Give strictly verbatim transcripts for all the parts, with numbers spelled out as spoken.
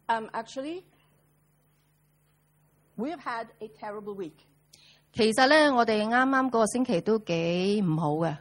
Um, actually, we have had a terrible week. 其實咧，我哋啱啱嗰個星期都幾唔好嘅。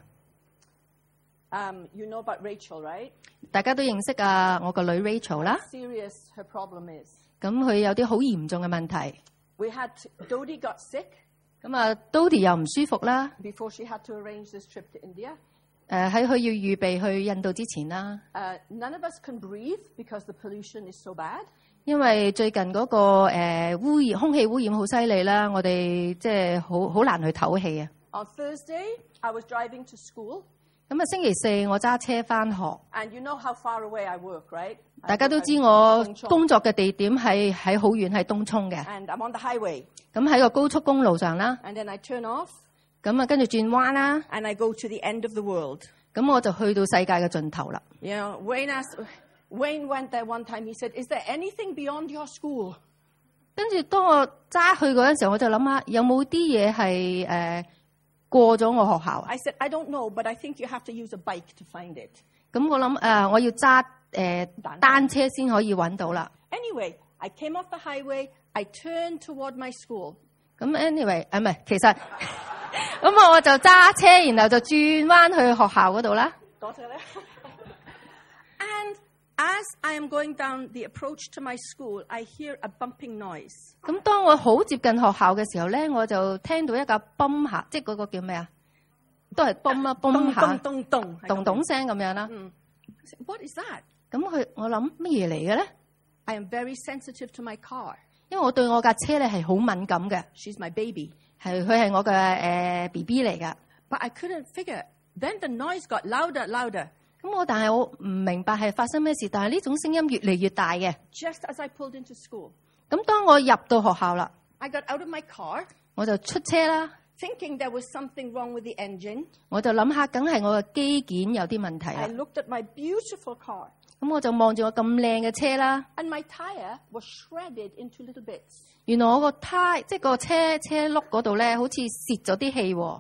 Um, you know about Rachel, right? 大家都認識啊，我個女 Rachel 啦。 Serious her problem is. 咁佢有啲好嚴重嘅問題。 We had Dodie got sick. 咁啊 ，Dodie 又唔舒服啦。 Before she had to arrange this trip to India. 誒喺佢要預備去印度之前啦。 Uh, none of us can breathe because the pollution is so bad. 因為最近嗰、那個誒、呃、污染空氣污染好犀利啦，我哋即係好好難去唞氣啊。 On Thursday, I was driving to school. 咁啊，星期四我揸車返學。 And you know how far away I work, right? 大家都知我工作嘅地點係喺好遠，係東涌嘅。 And I'm on the highway. 咁喺個高速公路上啦。 And then I turn off. 咁啊，跟住轉彎啦。 And I go to the end of the world. 咁我就去到世界嘅盡頭啦。 You know, Wayne asked, Wayne went there one time. He said, "Is there anything beyond your school?" 跟住當我揸去嗰陣時候，我就諗下有冇啲嘢係誒過咗我學校啊 ？I said, "I don't know, but I think you have to use a bike to find it." 咁我諗誒、呃，我要揸誒、呃、單車先可以揾到啦。 Anyway, I came off the highway. I turned toward my school. 咁 anyway 啊，唔係，其實咁我就揸車，然後就轉彎去學校嗰度啦。 多謝咧。And as I am going down the approach to my school, I hear a bumping noise. 咁當我好接近學校嘅時候咧，我就聽到一架泵下，即係嗰個叫咩啊？都係泵啊泵下， 咚咚咚咚咚聲咁樣啦。 嗯 I said, What is that? 咁佢我諗乜嘢嚟嘅咧？ I am very sensitive to my car. 因為我對我架車咧係好敏感嘅。 She's my baby. 係佢係我嘅誒 B B 嚟㗎。 But I couldn't figure. Then the noise got louder, louder. 咁我但係我唔明白係發生咩事，但係呢種聲音越嚟越大嘅。 Just as I pulled into school. 咁當我入到學校啦， I got out of my car. 我就出車啦。 Thinking there was something wrong with the engine. 我就諗下，梗係我嘅機件有啲問題啦。 I looked at my beautiful car. 咁我就望住我咁靚嘅車啦。 And my tire was shredded into little bits. 原來我個胎即係個車車轆嗰度咧，好似泄咗啲氣喎。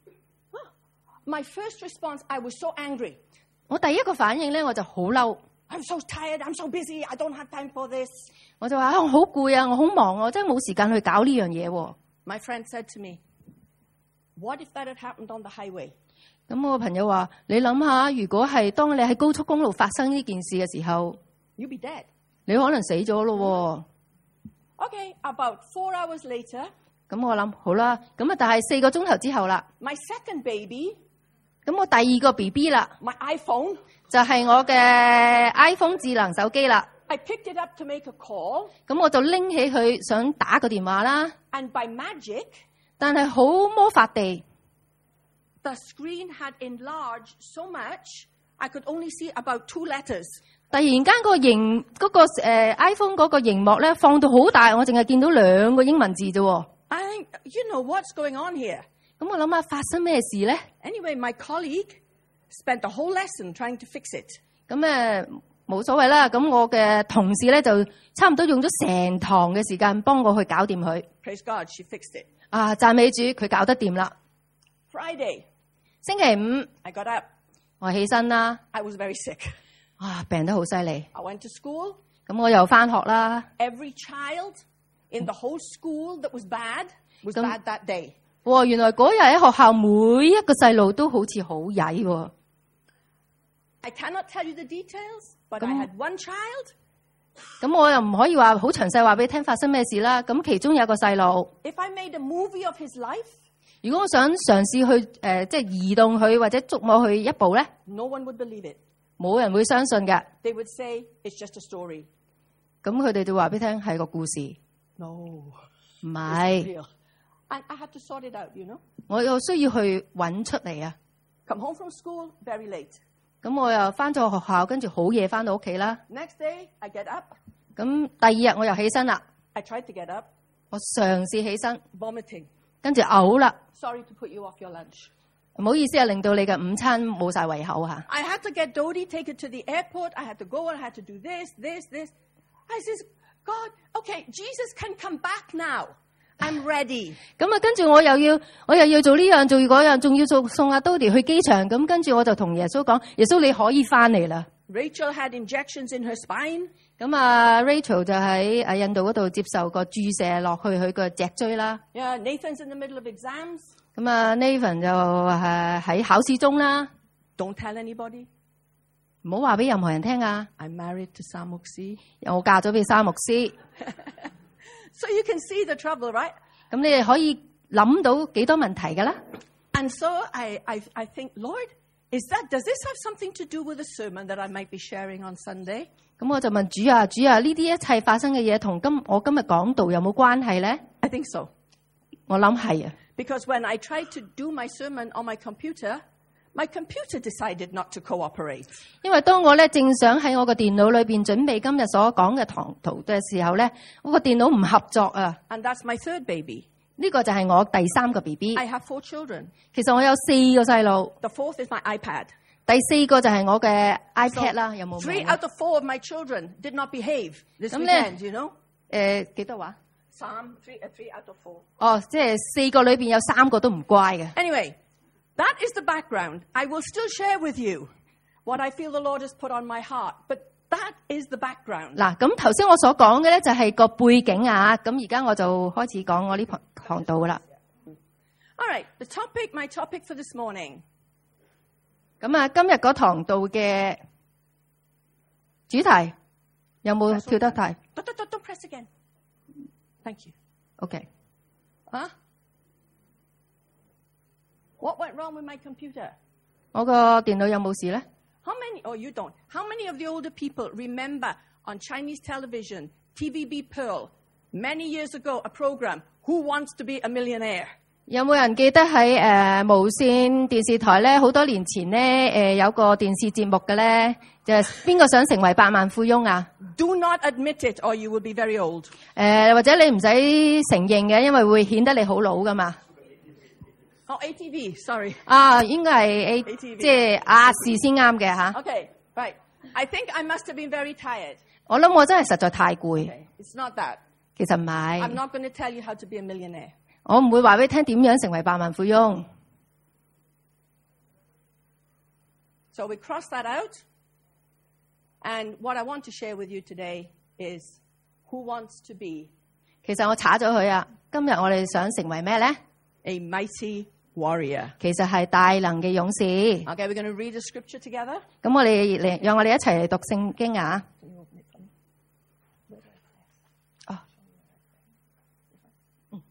My first response, I was so angry. 我第一個反應咧，我就好嬲。 I'm so tired. I'm so busy. I don't have time for this. 我就話啊，我好攰啊，我好忙啊，我真係冇時間去搞呢樣嘢喎。 My friend said to me, "What if that had happened on the highway?" 咁我個朋友話：你諗下，如果係當你喺高速公路發生呢件事嘅時候， You'd be dead. 你可能死咗咯。 Okay, about four hours later. 咁我諗好啦，咁啊，但係四個鐘頭之後啦。 My second baby. 咁我第二個 B B 啦。 My iPhone. 就係我嘅 iPhone 智能手機啦。 I picked it up to make a call. 咁我就拎起佢想打個電話啦。 And by magic. 但係好魔法地。 The screen had enlarged so much, I could only see about two letters. 突然間個熒嗰個誒 iPhone 嗰個熒幕咧放到好大，我淨係見到兩個英文字啫。 I think, you know what's going on here. 咁我諗下發生咩事咧 ？Anyway, my colleague spent the whole lesson trying to fix it. 咁誒冇所謂啦。咁我嘅同事咧就差唔多用咗成堂嘅時間幫我去搞掂佢。 Praise God, she fixed it. 啊，讚美主，佢搞得掂啦。 Friday. 星期五 I got up. 我起身啦。 I was very sick. 啊，病得好犀利。 I went to school. 咁我又返學啦。 Every child in the whole school that was bad was bad that day. 哇！原來嗰日喺學校每一個細路都好似好曳喎。 I cannot tell you the details, but I had one child. 咁我又唔可以話好詳細話俾你聽發生咩事啦。咁其中有一個細路。 If I made a movie of his life. 如果我想嘗試去誒、呃，即係移動佢或者捉我去一步咧 ，no one would believe it， 冇人會相信嘅。 They would say it's just a story。 咁佢哋就話俾你聽係個故事。 No， 唔係。 And I had to sort it out, you know。 我又需要去揾出嚟啊。 Come home from school very late。 咁我又翻咗學校，跟住好夜翻到屋企啦。 Next day I get up。 咁第二日我又起身啦。 I tried to get up。 我嘗試起身。 Vomiting。 跟住嘔啦。 Sorry to put you off your lunch。 唔好意思啊，令到你嘅午餐冇晒胃口嚇。 I had to get Dodie, take it to the airport. I had to go and I had to do this, this, this. I says, God, okay, Jesus can come back now. I'm ready. 咁啊，跟住我又要，我又要做呢樣做嗰樣，仲要做送阿 Dodie 去機場。咁跟住我就同耶穌講：耶穌你可以翻嚟啦。 Rachel had injections in her spine. 咁啊 Rachel 就喺啊印度嗰度接受個注射落去佢個脊椎啦。 Yeah, Nathan's in the middle of exams. 咁啊 Nathan 就誒喺考試中啦。 Don't tell anybody. 唔好話俾任何人聽啊。 I'm married to Sam Muksi. 我嫁咗俾沙牧師。 So you can see the trouble, right? 咁你哋可以諗到幾多問題㗎啦。 And so I, I, I think, Lord, is that, does this have something to do with the sermon that I might be sharing on Sunday? 咁我就問主啊，主啊，呢啲一切發生嘅嘢同今我今日講道有冇關係咧？ I think so. 我諗係啊。 Because when I tried to do my sermon on my computer, my computer decided not to cooperate. 因為當我咧正想喺我個電腦裏邊準備今日所講嘅堂圖嘅時候咧，我個電腦唔合作啊。 And that's my third baby. 呢個就係我第三個 B B。 I have four children. 其實我有四個細路。 The fourth is my iPad. 第四個就係我嘅 iPad 啦， So, 有冇 three 名啊？ out of four of my children did not behave this 咁咧 weekend, you know? 誒幾多話？ Some, three, uh, three out of four. 哦，即係四個裏邊有三個都唔乖嘅。 Anyway, that is the background. I will still share with you what I feel the Lord has put on my heart. But that is the background. 嗱，咁頭先我所講嘅咧就係個背景啊，咁而家我就開始講我呢堂堂道啦。 All right, the topic, my topic for this morning. 咁啊，今日嗰堂道嘅主題有冇跳得太 Don't, don't, don't, don't press again. Thank you. ？OK， Huh? What went wrong with my computer? 我個電腦有冇事咧？ How many, oh, you don't. How many of the older people remember on Chinese television, T V B Pearl, many years ago, a program, Who Wants to Be a Millionaire? 有冇人記得喺誒、呃、無線電視台咧？好多年前咧，誒、呃、有個電視節目嘅咧，就係邊個想成為百萬富翁啊？ Do not admit it or you will be very old. 誒、呃、或者你唔使承認嘅，因為會顯得你好老噶嘛。 Oh, A T V, sorry. 啊，應該係 A， A T V 即係亞視先啱嘅嚇。 Okay, right. I think I must have been very tired. 我諗我真係實在太攰。 Okay, it's not that. 其實唔 I'm 係， not going to tell you how to be a millionaire. 我唔會話俾你聽點樣成為百萬富翁。 So we cross that out. And what I want to share with you today is who wants to be 其實我查咗佢啊。今日我哋想成為咩咧？ a mighty warrior. 其實係大能嘅勇士。 Okay, we're going to read the scripture together. 咁我哋嚟，讓我哋一齊嚟讀聖經啊！哦，嗯，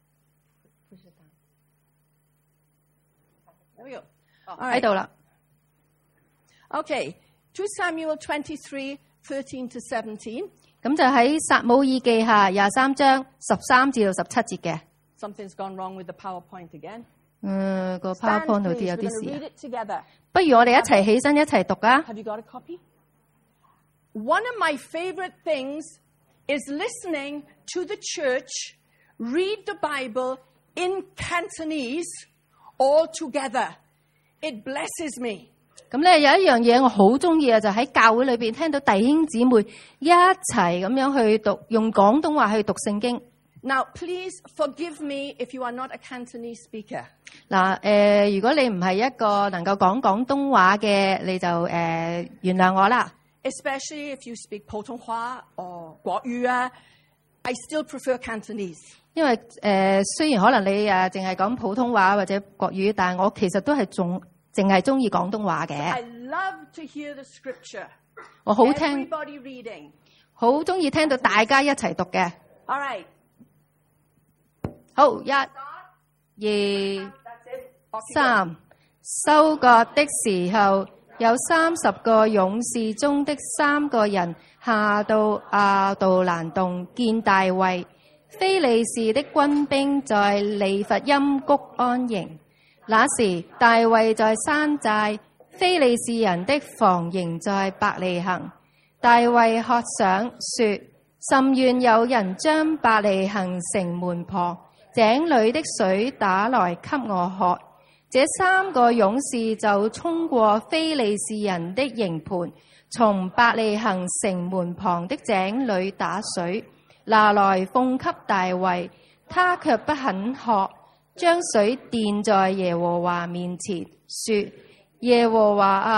There we go. All 喺 right. 度啦。 Okay, Second Samuel twenty-three, thirteen to seventeen. 咁就喺撒母耳記下廿三章十三至到十七節嘅。 Something's gone wrong with the PowerPoint again. 嗯，個 Stand, PowerPoint 好 please. 似有 We're 啲 going to 事 read 啊。 it together. 不如我哋一齊起身一齊讀啊！ Have you got a copy? One of my favorite things is listening to the church read the Bible in Cantonese all together. It blesses me. 咁咧有一樣嘢我好中意啊，就喺教會裏邊聽到弟兄姊妹一齊咁樣去讀，用廣東話去讀聖經。 Now, please forgive me if you are not a Cantonese speaker. 嗱，誒，如果你唔係一個能夠講廣東話嘅，你就誒、呃、原諒我啦。 Especially if you speak 普通話 or 國語啊, I still prefer Cantonese. 因為誒、呃、雖然可能你誒淨係講普通話或者國語，但係我其實都係仲淨係中意廣東話 I 嘅。 love to hear the scripture. 我好聽， Everybody reading. 好中意聽到大家一齊讀嘅。 All right. 好，一、二、 That's it. Off you go. 三，收割的時候，有三十個勇士中的三個人下到亞杜蘭洞見大衛。非利士的軍兵在利弗音谷安營。那時大衛在山寨，非利士人的防營在伯利恆。大衛喝想說：甚願有人將伯利恆城門旁井裏的水打來給我喝。這三個勇士就衝過非利士人的營盤，從伯利恆城門旁的井裏打水，拿來奉給大衛。他卻不肯喝，將水奠在耶和華面前，說：耶和華啊，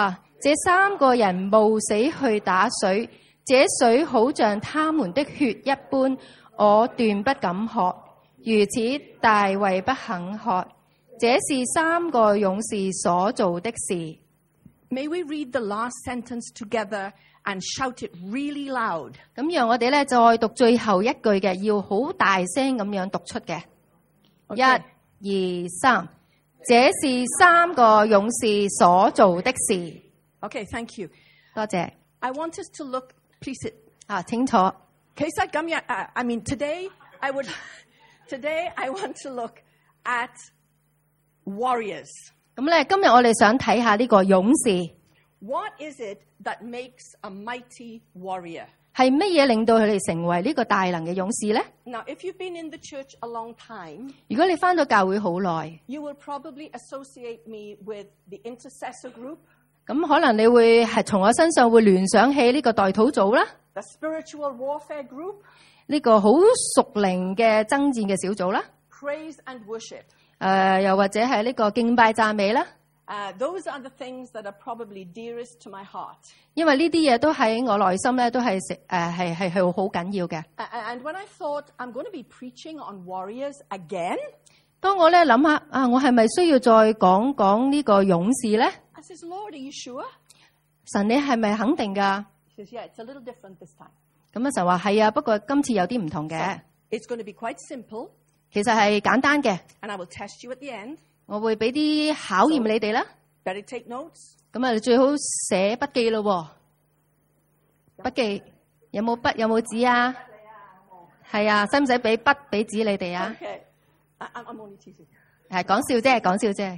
這三個人冒死去打水，這水好像他們的血一般，我斷不敢喝。如此大衛不肯喝，這是三個勇士所做的事。 May we read the last sentence together and shout it really loud. 咁讓我哋咧再讀最後一句嘅，要好大聲咁樣讀出嘅。 Okay. 一、二、三，這是三個勇士所做的事。 Okay, thank you. 多謝。 I want us to look, please it. 啊，清楚。 其實今日, uh, I mean, today, I would, today I want to look at warriors. 咁咧，今日我哋想睇下呢個勇士。 What is it that makes a mighty warrior? 係乜嘢令到佢哋成為呢個大能嘅勇士咧？ Now, if you've been in the church a long time, 如果你返到教會好耐， you will probably associate me with the intercessor group, 咁可能你會係從我身上會聯想起呢個代禱組啦， the spiritual warfare group, 呢個好屬靈嘅爭戰嘅小組啦， praise and worship. 誒又或者係呢個敬拜讚美啦。 Uh, those are the things that are probably dearest to my heart. 因為呢啲嘢都喺我內心咧，都係食誒係係係好緊要嘅。 Uh, and when I thought I'm going to be preaching on warriors again, 當我咧諗下啊，我係咪需要再講講呢個勇士咧？ I says, Lord, are you sure? 神你係咪肯定㗎？ He says, yeah, it's a little different this time. 咁啊神話係啊，不過今次有啲唔同嘅， It's going to be quite simple, 其實係簡單嘅。 and I will test you at the end. 我會俾啲考驗你哋啦。 Better take notes. 咁啊，最好寫筆記咯。筆記有冇筆有冇紙啊？係啊，使唔使俾筆俾紙你哋啊？ Okay. I, I'm I'm only teasing. 係講笑啫，講笑啫。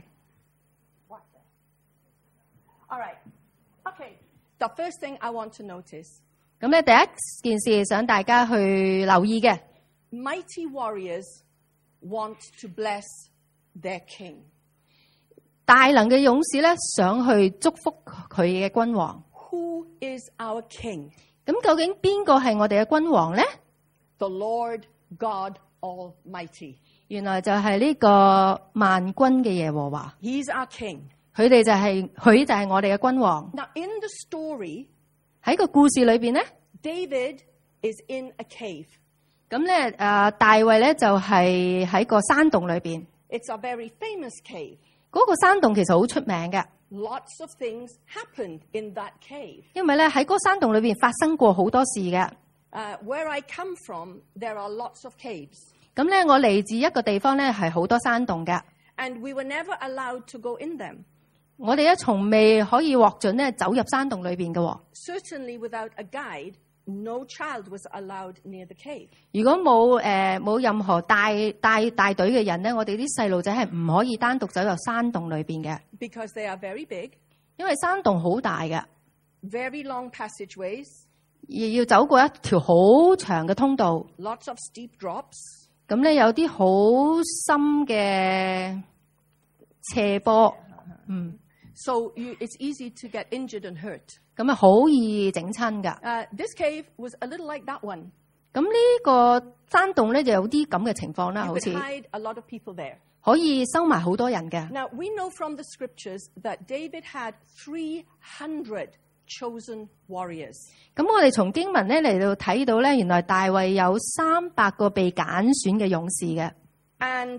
All right. Okay. The first thing I want to notice, 咁咧，第一件事想大家去留意嘅， mighty warriors want to bless their king. 大能嘅勇士咧，想去祝福佢嘅君王。 Who is our king? 咁究竟邊個係我哋嘅君王咧？ The Lord God Almighty. 原來就係呢個萬軍嘅耶和華， He's our king. 佢哋就係佢就係我哋嘅君王。 Now, in the story, 喺個故事裏邊咧， David is in a cave. 咁咧誒大衛咧就係喺個山洞裏邊。 It's a very famous cave. 嗰個山洞其實好出名嘅， Lots of things happened in that cave. 因為咧喺嗰個山洞裏邊發生過好多事嘅。 Uh, where I come from, there are lots of caves. 咁咧我嚟自一個地方咧係好多山洞嘅， And we were never allowed to go in them. 我哋咧從未可以獲准咧走入山洞裏邊嘅。 Certainly without a guide, no child was allowed near the cave. 如果冇誒冇任何帶帶帶隊嘅人咧，我哋啲細路仔係唔可以單獨走入山洞裏邊嘅， Because they are very big, 因為山洞好大嘅， very long passageways, 而要走過一條好長嘅通道。 lots of steep drops. 咁咧有啲好深嘅斜坡，嗯， So you, it's easy to get injured and hurt. 咁啊好易整親㗎。 Uh, this cave was a little like that one. 咁呢個山洞咧就有啲咁嘅情況啦， You 好 could 似 hide a lot of people there. 可以收埋好多人嘅。 Now, we know from the scriptures that David had three hundred chosen warriors. 咁我哋從經文咧嚟到睇到咧，原來大衛有三百個被揀選嘅勇士嘅。 And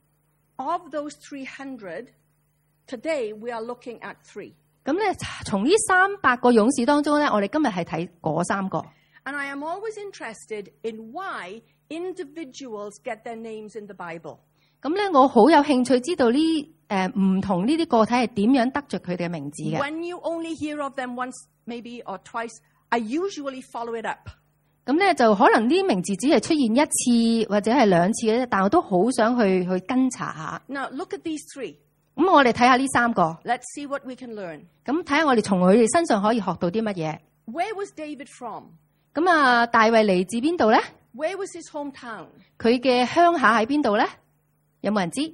of those three hundred, today we are looking at three. 咁咧從呢三百個勇士當中咧，我哋今日係睇嗰三個。 And I am always interested in why individuals get their names in the Bible. 咁咧我好有興趣知道呢誒唔同呢啲個體係點樣得着佢哋嘅名字嘅。 When you only hear of them once, maybe, or twice, I usually follow it up. 咁咧就可能呢啲名字只係出現一次或者係兩次嘅啫，但我都好想去去跟查下。 Now, look at these three. 咁我哋睇下呢三個， Let's see what we can learn. 咁睇下我哋從佢哋身上可以學到啲乜嘢。 Where was David from? 咁啊，大衛嚟自邊度咧？ Where was his hometown? 佢嘅鄉下喺邊度咧？有冇人知？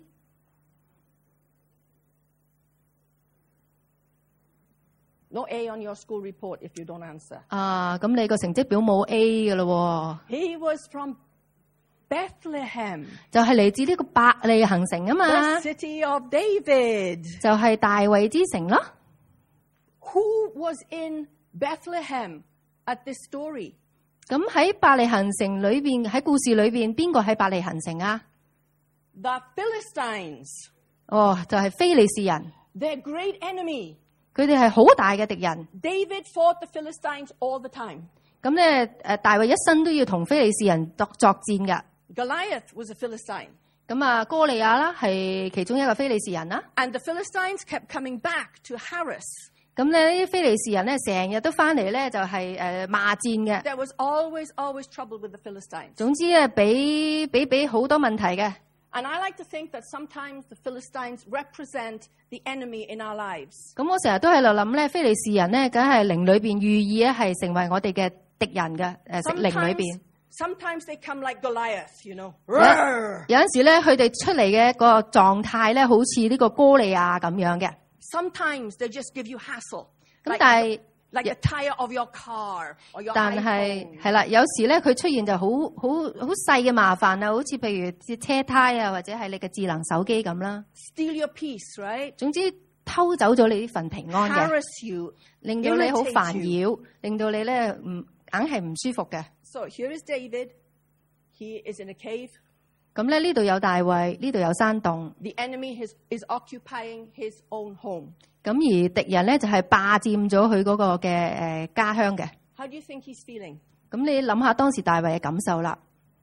No A on your school report if you don't answer. 啊，咁你個成績表冇 A 嘅咯， He was from Bethlehem, 就係嚟自呢個伯利恆城啊嘛， the city of David. 就係大衛之城咯。 Who was in Bethlehem at this story? 咁喺伯利恒城裏邊，喺故事裏邊，邊個喺伯利恒城啊？ The Philistines. 哦，就係非利士人， Their great enemy. 佢哋係好大嘅敵人。 David fought the Philistines all the time. 咁咧，誒大衛一生都要同非利士人作作戰㗎。 Goliath was a Philistine. 咁啊，哥利亞啦係其中一個非利士人啦。 And the Philistines kept coming back to harass. 咁咧，呢啲非利士人咧，成日都翻嚟咧，就係誒罵戰嘅。 There was always, always trouble with the Philistines. 總之咧，俾俾俾好多問題嘅。 And I like to think that sometimes the Philistines represent the enemy in our lives. 咁我成日都喺度諗咧，非利士人咧，梗係靈裏邊寓意咧，係成為我哋嘅敵人嘅誒靈裏邊。 Sometimes they come like Goliath, you know. 有陣時咧，佢哋出嚟嘅個狀態咧，好似呢個哥利亞咁樣嘅。 Sometimes they just give you hassle. 咁 Like, 但係 like the tire of your car or your 但係 iPhone. 係啦，有時咧佢出現就好好好細嘅麻煩啊，好似譬如車胎啊，或者係你嘅智能手機咁啦。 Steal your peace, right? 總之偷走咗你呢份平安嘅， Harass you. 令到你好 irritate 煩 you. 擾，令到你咧唔硬係唔舒服嘅。 So here is David. He is in a cave. 咁咧呢度有大衛，呢度有山洞。 The enemy is, is occupying his own home. 咁而敵人咧就係霸佔咗佢嗰個嘅誒家鄉嘅。 How do you think he's feeling? 咁你諗下當時大衛嘅感受啦，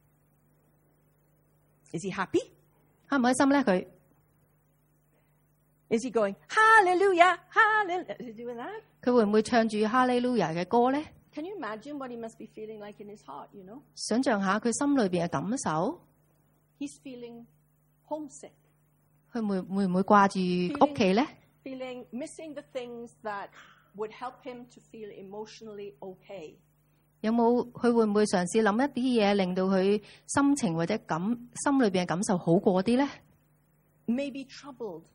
Is he happy? 開唔開心咧？佢 Is he going, hallelujah, hallelujah? Is he doing that? 佢會唔會唱住哈利路亞嘅歌咧？ Can you imagine what he must be feeling like in his heart, you know? 想象下佢心裏邊嘅感受， He's feeling homesick, 佢會會唔會掛住屋企咧？ feeling missing the things that would help him to feel emotionally okay. 有冇佢會唔會嘗試諗一啲嘢，令到佢心情或者感心裏邊嘅感受好過啲咧？ Maybe troubled.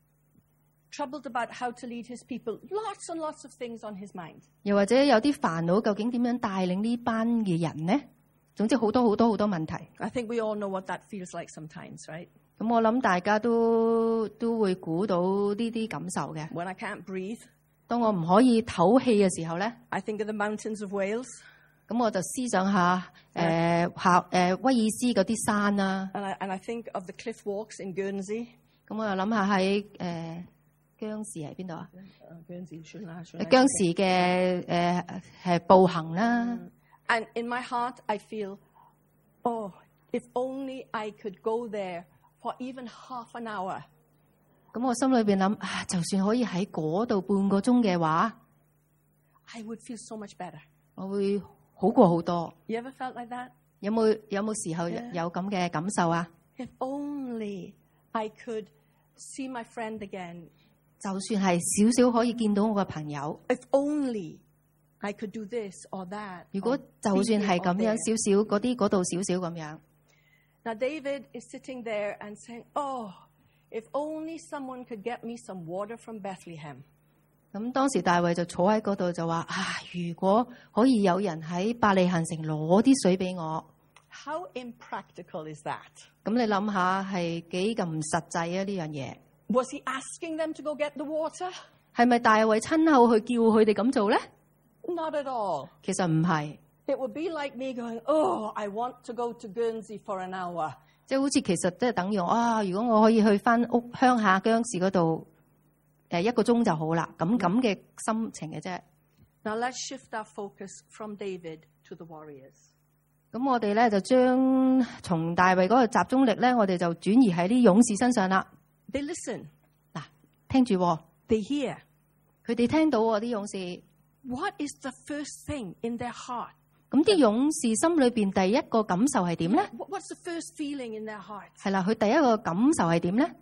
Troubled about how to lead his people. Lots and lots of things on his mind. 又或者有啲煩惱，究竟點樣帶領呢班嘅人呢？總之好多好多好多問題。 I think we all know what that feels like sometimes, right? 咁我諗大家都都會估到呢啲感受嘅。 When I can't breathe, 當我唔可以唞氣嘅時候咧， I think of the mountains of Wales. 咁我就思想下誒下誒威爾斯嗰啲山啦。 And I, and I think of the cliff walks in Guernsey. 咁我又諗下喺誒姜氏喺邊度啊？ Uh, Guernsey, 算啦，算啦。 姜氏嘅誒係步行啦。 And in my heart, I feel, oh, if only I could go there for even half an hour. 咁我心裏邊諗啊，就算可以喺嗰度半個鐘嘅話， I would feel so much better. 我會好過好多。 You ever felt like that? 有冇有冇時候有有咁嘅感受啊？ If only I could see my friend again. 就算係少少可以見到我嘅朋友， If only I could do this or that. 如果 or 就算 be 係 here 咁 or 樣 there. 少少嗰啲嗰度少少咁樣， Now David is sitting there and saying, oh, if only someone could get me some water from Bethlehem. 咁當時大衛就坐喺嗰度就話啊，如果可以有人喺伯利恆城攞啲水俾我， How impractical is that? 咁你諗下係幾咁唔實際啊？呢樣嘢 Was he asking them to go get the water? 係咪大衛親口去叫佢哋咁做咧？ Not at all. 其實唔係， It would be like me going, oh, I want to go to Guernsey for an hour. 即係好似其實即係等於啊，如果我可以去翻屋鄉下姜氏嗰度，誒一個鐘就好啦。咁咁嘅心情嘅啫。 Now let's shift our focus from David to the warriors. 咁我哋咧就將從大衛嗰個集中力咧，我哋就轉移喺啲勇士身上啦。 They listen. 嗱，聽住喎， They hear. 佢哋聽到喎啲勇士。 What is the first thing in their heart? 咁啲勇士心裏邊第一個感受係點咧？ What- What's the first feeling in their heart? 係啦，佢第一個感受係點咧？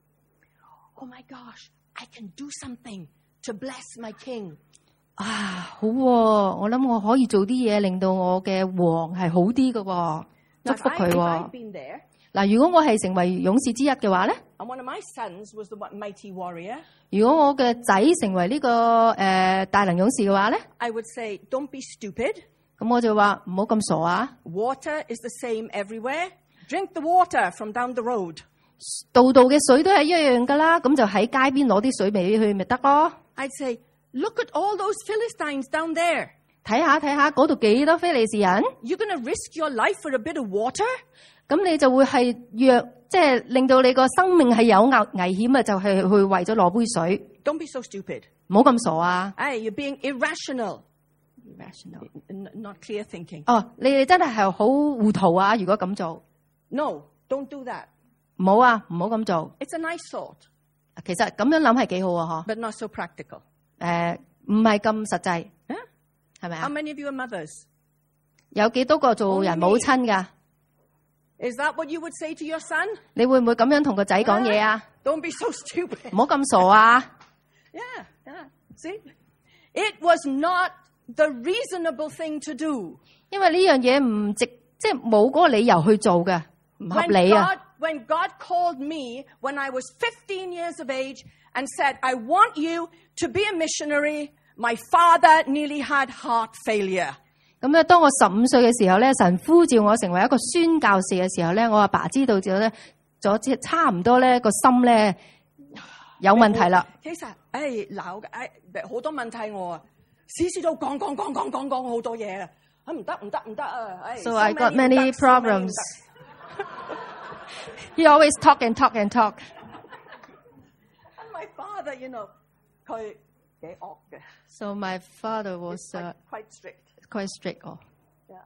Oh my gosh, I can do something to bless my king. 啊，好喎，我諗我可以做啲嘢令到我嘅王係好啲嘅喎，祝 Now, 福 if, I, 佢 if 喎 I'd。been there, 嗱，如果我係成為勇士之一嘅話咧， and one of my sons was the one- mighty warrior, 如果我嘅仔成為呢、這個誒、呃、大能勇士嘅話咧， I would say, don't be stupid. 咁我就話唔好咁傻啊！ Water is the same everywhere. Drink the water from down the road. 度度嘅水都係一樣噶啦，咁就喺街邊攞啲水俾佢咪得咯。 I'd say, Look at all those Philistines down there. 睇下睇下嗰度幾多非利士人， You're going to risk your life for a bit of water? 咁你就會係若即係令到你個生命係有危危險啊，就係去為咗攞杯水。 Don't be so stupid. 唔好咁傻啊 Hey, you're being irrational. ！Irrational N- not clear thinking. 哦，你哋真係係好糊塗啊！如果咁做， No, don't do that. 唔好啊，唔好咁做。 It's a nice thought, 其實咁樣諗係幾好啊， but not so practical. 嗬。誒，唔係咁實際， Huh? 係咪 How 啊？ many of you are mothers? 有幾多個做人母親㗎？ Is that what you would say to your son? 你會唔會咁樣同個仔講嘢啊？ Don't be so stupid. 唔好咁傻啊！ Yeah, yeah. See? It was not the reasonable thing to do. 因為呢樣嘢唔值，即係冇嗰個理由去做嘅，唔合 When 理啊！ God, when God called me when I was fifteen years of age and said, I want you to be a missionary, my father nearly had heart failure. 咁咧，當我十五歲嘅時候咧，神呼召我成為一個宣教士嘅時候咧，我阿爸知道咗咧，咗即係差唔多咧個心咧有問題啦。 其實，誒鬧嘅，誒好多問題我啊，時時都講講講講講講好多嘢啊，啊唔得唔得唔得啊！誒 So I got many many 唔得 so many problems. 唔得 He always talk and talk and talk. And my father, you know, 佢幾惡嘅 So my father was quite, uh, quite strict. quite strict 哦。 Yeah.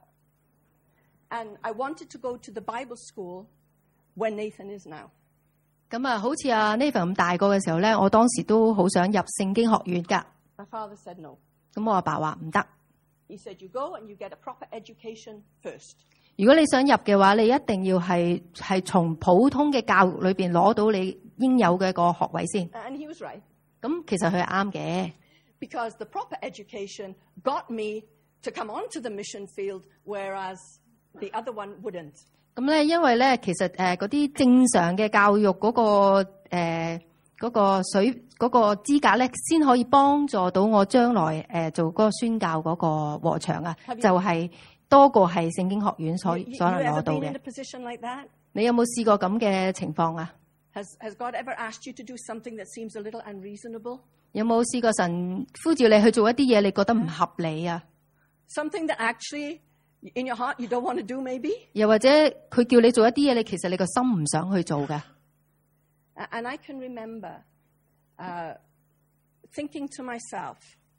And I wanted to go to the Bible school when Nathan is now. 咁啊，好似阿 Nathan 咁大個嘅時候咧，我當時都好想入聖經學院噶。 My father said no. 咁我阿爸話唔得。 He said, you go and you get a proper education first. 如果你想入嘅話，你一定要係係從普通嘅教育裏邊攞到你應有嘅個學位先。 And he was right. 咁其實佢係啱嘅。 Because the proper education got me to come onto the mission field, whereas the other one wouldn't. 咁咧，因為咧，其實誒嗰啲正常嘅教育嗰、個誒嗰、個水嗰、個資格咧，先可以幫助到我將來誒、呃、做嗰個宣教嗰個禾場啊， Have you- 就係多過係聖經學院所 You, you 所能 ever 攞到 been in 嘅 a。position like that? 你有冇試過咁嘅情況啊？ Has, has God ever asked you to do something that seems a little unreasonable? 有冇試過神呼召你去做一啲嘢，你覺得唔合理啊？ Something that actually, in your heart, you don't want to do maybe? 又或者佢叫你做一啲嘢，你其實你個心唔想去做嘅。 A- And I can remember uh, thinking to myself,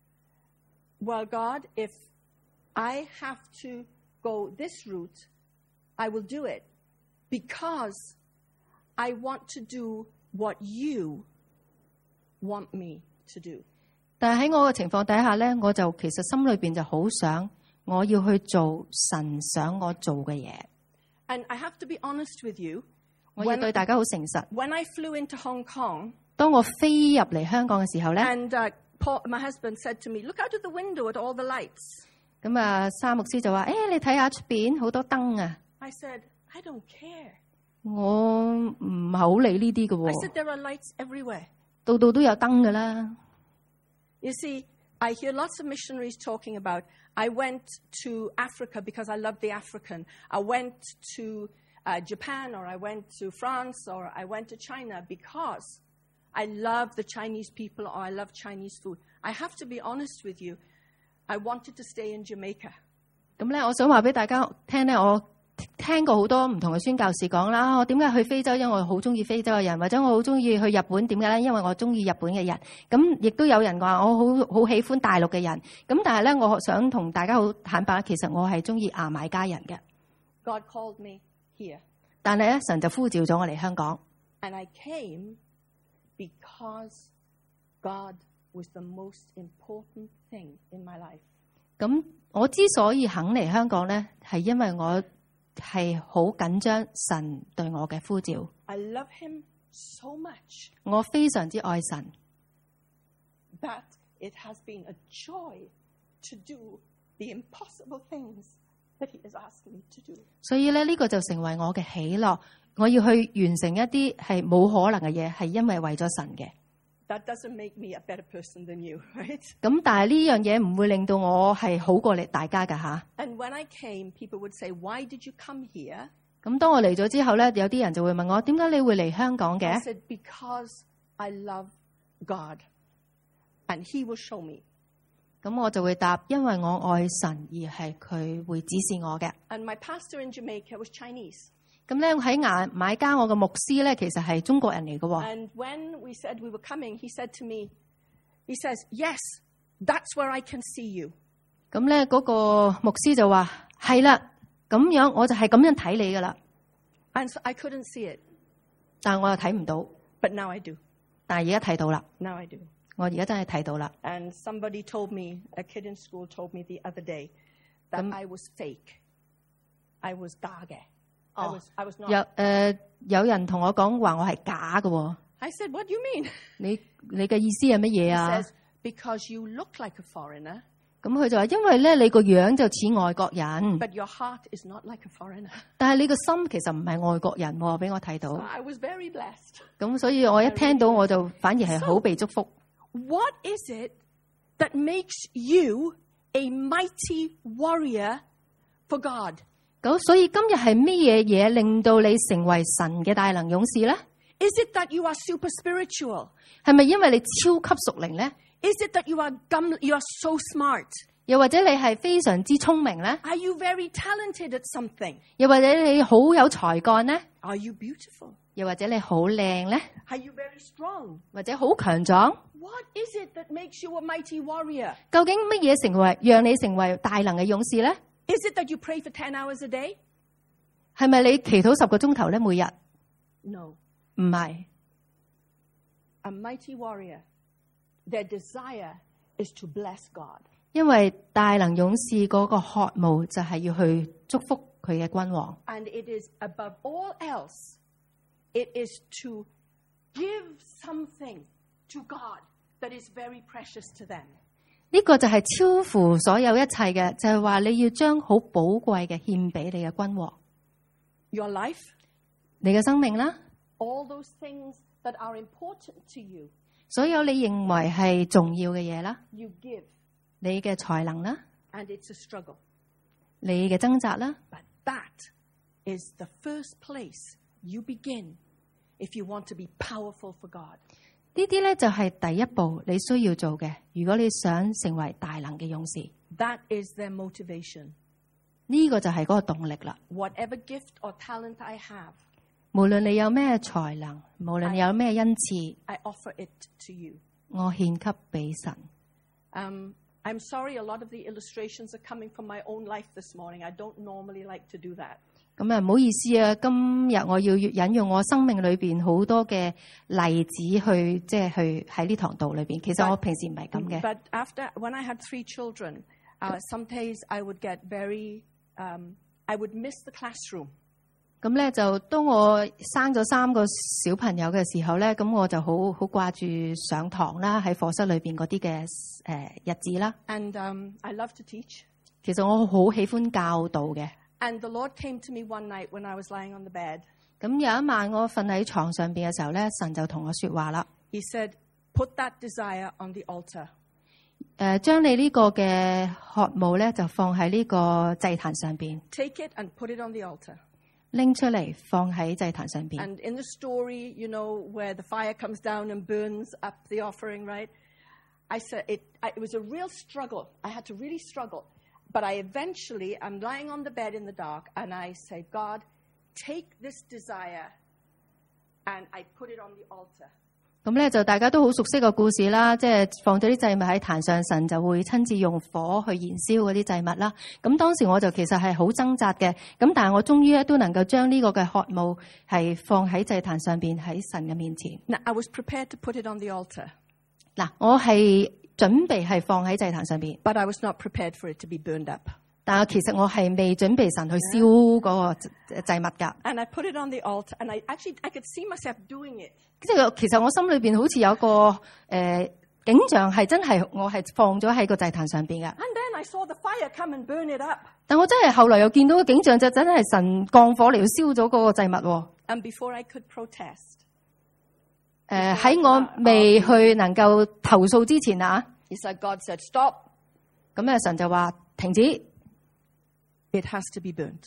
well, God, if I have to go this route, I will do it because I want to do what you want me to do. 但係喺我嘅情況底下咧，我就其實心裏邊就好想我要去做神想我做嘅嘢。 And I have to be honest with you. 我要對大家好誠實。 When I flew into Hong Kong, 當我飛入嚟香港嘅時候咧， and uh, Paul, my husband said to me, look out of the window at all the lights. 咁啊沙牧師就話：，誒、你睇下出邊好多燈啊！ I said, I don't care. 我唔係好理呢啲嘅 I said, 喎， there are lights everywhere. 度度都有燈㗎啦。 You see, I hear lots of missionaries talking about, I went to Africa because I love the African. I went to uh, Japan, or I went to France, or I went to China because I love the Chinese people, or I love Chinese food. I have to be honest with you. I wanted to stay in Jamaica. 咁咧，我想話俾大家聽咧，我聽過好多唔同嘅宣教士講啦，我點解去非洲？因為我好中意非洲嘅人，或者我好中意去日本，點解咧？因為我中意日本嘅人。咁亦都有人話我好好喜歡大陸嘅人。咁但係咧，我想同大家好坦白，其實我係中意牙買加人嘅。 God called me here. 但係咧，神就呼召咗我嚟香港。 And I came because God was the most important thing in my life. 咁我之所以肯嚟香港咧，係因為我係好緊張神對我嘅呼召。 I love him so much 我非常之愛神， that it has been a joy to do the impossible things that he has asked me to do. 所以咧呢個就成為我嘅喜樂。我要去完成一啲係冇可能嘅嘢，係因為為咗神嘅。 That doesn't make me a better person than you, right? 咁但係呢樣嘢唔會令到我係好過你大家㗎吓。 And when I came, people would say, why did you come here? 咁當我嚟咗之後咧，有啲人就會問我，點解你會嚟香港 I 嘅？ said, because I love God. and he will show me. 咁我就會答，因為我愛神，而係佢會指示我嘅。 And my pastor in Jamaica was Chinese. 咁咧喺牙買加我嘅牧師咧，其實係中國人嚟嘅喎。 And when we said we were coming, he said to me, he says, yes, that's where I can see you. 咁咧嗰個牧師就話：係啦，咁樣我就係咁樣睇你噶啦。 And so I couldn't see it. 但係我又睇唔到。 But now I do. 但係而家睇到啦。 Now I do. 我而家真係睇到啦。 And somebody told me, a kid in school told me the other day, that、um, I was fake. I was 假嘅。I was, I was not. 有誒、呃、有人同我講話我係假嘅喎。 I said, what do you mean? 你你嘅意思係乜嘢啊？ He says, because you look like a foreigner. 咁佢就話，因為咧你個樣就似外國人。 But your heart is not like a foreigner. 但係你個心其實唔係外國人喎，俾我睇到。 So I was very blessed. 咁所以我一聽到我就反而係好被祝福。 So, what is it that makes you a mighty warrior for God? 咁所以今日係乜嘢嘢令到你成為神嘅大能勇士咧 ？Is it that you are super spiritual? 係咪因為你超級屬靈咧 ？Is it that you are you are so smart? 又或者你係非常之聰明咧 ？Are you very talented at something? 又或者你好有才幹咧 ？Are you beautiful? 又或者你好靚咧 ？Are you very strong? 或者好強壯 ？What is it that makes you a mighty warrior? 究竟乜嘢成為讓你成為大能嘅勇士咧 ？Is it that you pray for ten hours a day? 係咪你祈禱十個鐘頭咧每日 ？No， 唔係。 A mighty warrior, their desire is to bless God. 因為大能勇士嗰個渴慕就係要去祝福佢嘅君王。 And it is above all else, it is to give something to God that is very precious to them. 呢個就係超乎所有一切嘅，就係話你要將好寶貴嘅獻俾你嘅君王。 Your life, 你嘅生命啦 all those things that are important to you, 所有你認為係重要嘅嘢啦 you give, 你嘅才能啦 and it's a struggle. 你嘅掙扎啦 But that is the first place you begin if you want to be powerful for God. 呢啲咧就係第一步你需要做嘅，如果你想成為大能嘅勇士。 That is their motivation. 呢個就係嗰個動力啦。 Whatever gift or talent I have, 無論你有咩才能，無論你有咩恩賜， I offer it to you. 我獻給俾神。 Um, I'm sorry, a lot of the illustrations are coming from my own life this morning. I don't normally like to do that. 咁啊，唔好意思啊，今日我要引用我生命裏邊好多嘅例子去，即係去喺呢堂道裏邊。其實我平時唔係咁嘅。 But after when I had three children, uh, some days I would get very, um, I would miss the classroom. 咁咧就當我生咗三個小朋友嘅時候咧，咁我就好好掛住上堂啦，喺課室裏邊嗰啲嘅誒日子啦。 And um, I love to teach. 其實我好喜歡教導嘅。 And the Lord came to me one night when I was lying on the bed. 咁有一晚我瞓喺床上邊嘅時候咧，神就同我說話啦。 He said, "Put that desire on the altar." 誒，將你呢個嘅渴慕咧，就放喺呢個祭壇上邊。 Take it and put it on the altar. 拎出嚟放喺祭壇上邊。 And in the story, you know, where the fire comes down and burns up the offering, right? I said it, I, it was a real struggle. I had to really struggle. But I eventually, I'm lying on the bed in the dark, and I say, God, take this desire, and I put it on the altar. 咁咧就大家都好熟悉個故事啦，即係放咗啲祭物喺壇上，神就會親自用火去燃燒嗰啲祭物啦。咁當時我就其實係好掙扎嘅，咁但係我終於咧都能夠將呢個嘅渴慕係放喺祭壇上邊喺神嘅面前。 Now, I was prepared to put it on the altar. 嗱，我係準備係放喺祭壇上邊， But I was not prepared for it to be burned up. 但係其實我係未準備神去燒嗰個祭物㗎。 And I put it on the altar, and I actually I could see myself doing it. 即係其實我心裏邊好似有個誒、呃、景象係真係我係放咗喺個祭壇上邊㗎。 And then I saw the fire come and burn it up. 但我真係後來又見到個景象，就真係神降火嚟燒咗嗰個祭物喎。 And before I could protest, 誒喺我未去能夠投訴之前啊， He said, God said, stop. 咁咧神就話停止， It has to be burnt.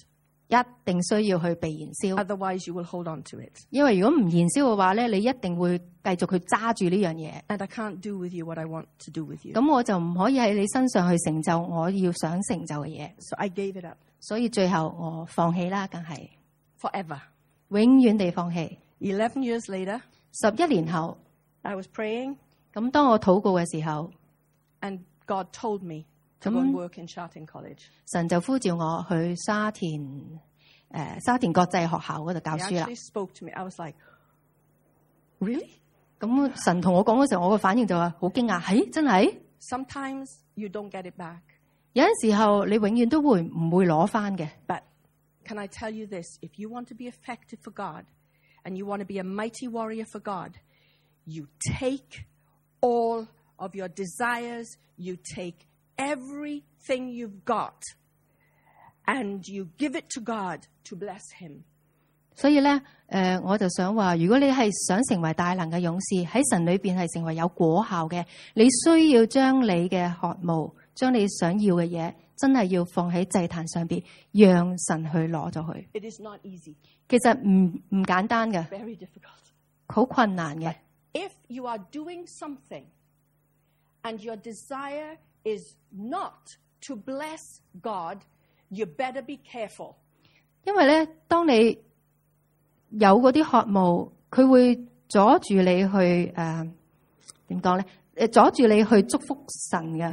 一定需要去被燃燒， Otherwise, you will hold on to it. 因為如果唔燃燒嘅話咧，你一定會繼續去揸住呢樣嘢。 And I can't do with you what I want to do with you. 咁我就唔可以喺你身上去成就我要想成就嘅嘢。 So I gave it up 所以最後我放棄啦，梗係 forever. 永遠地放棄。 Eleven years later, 十一年後， I was praying, 咁當我禱告嘅時候， and God told me to go and work in Charting College. 神就呼召我去沙田誒、呃、沙田國際學校嗰度教 He 書啦。 actually spoke to me. I was like, really? 咁神同我講嗰時候，我嘅反應就話好驚訝，係真係？ Sometimes you don't get it back. 有陣時候你永遠都會唔會攞翻嘅。 But can I tell you this? If you want to be effective for God and you want to be a mighty warrior for God, you take all of your desires, you take everything you've got, and you give it to God to bless Him. 所以咧，誒、呃，我就想話，如果你係想成為大能嘅勇士，喺神裏邊係成為有果效嘅，你需要將你嘅渴慕，將你想要嘅嘢，真係要放喺祭壇上邊，讓神去攞咗佢。 It is not easy, 其實唔唔簡單嘅， very difficult. 好困難嘅。 If you are doing something and your desire is not to bless God, you better be careful. 因為咧，當你有嗰啲渴慕，佢會阻住你去誒點講咧？誒阻住你去祝福神嘅。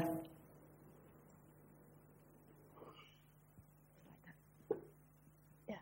Yeah.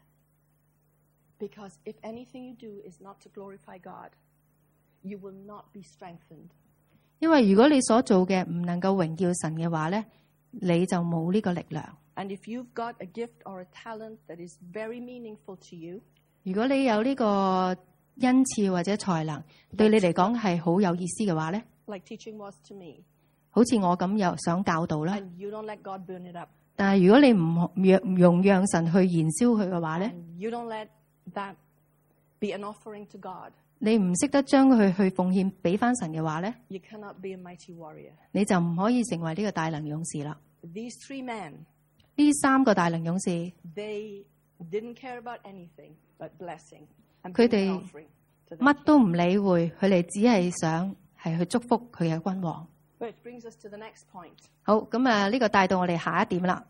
Because if anything you do is not to glorify God, you will not be strengthened. 因為如果你所做嘅唔能夠榮耀神嘅話咧，你就冇呢個力量。 And if you've got a gift or a talent that is very meaningful to you, 如果你有呢個恩賜或者才能，對你嚟講係好有意思嘅話咧， like teaching was to me, 好似我咁又想教導啦。 and you don't let God burn it up, 但係如果你唔唔容讓神去燃燒佢嘅話咧， and you don't let that be an offering to God, 你唔識得將佢去奉獻俾翻神嘅話咧， you cannot be a mighty warrior. 你就唔可以成為呢個大能勇士啦。 These three men, 呢三個大能勇士， they didn't care about anything but blessing and 佢 bringing 哋 an offering to them. 乜都唔理會，佢哋只係想係去祝福佢嘅君王。 Which brings us to the next point. 好，咁啊呢個帶到我哋下一點啦。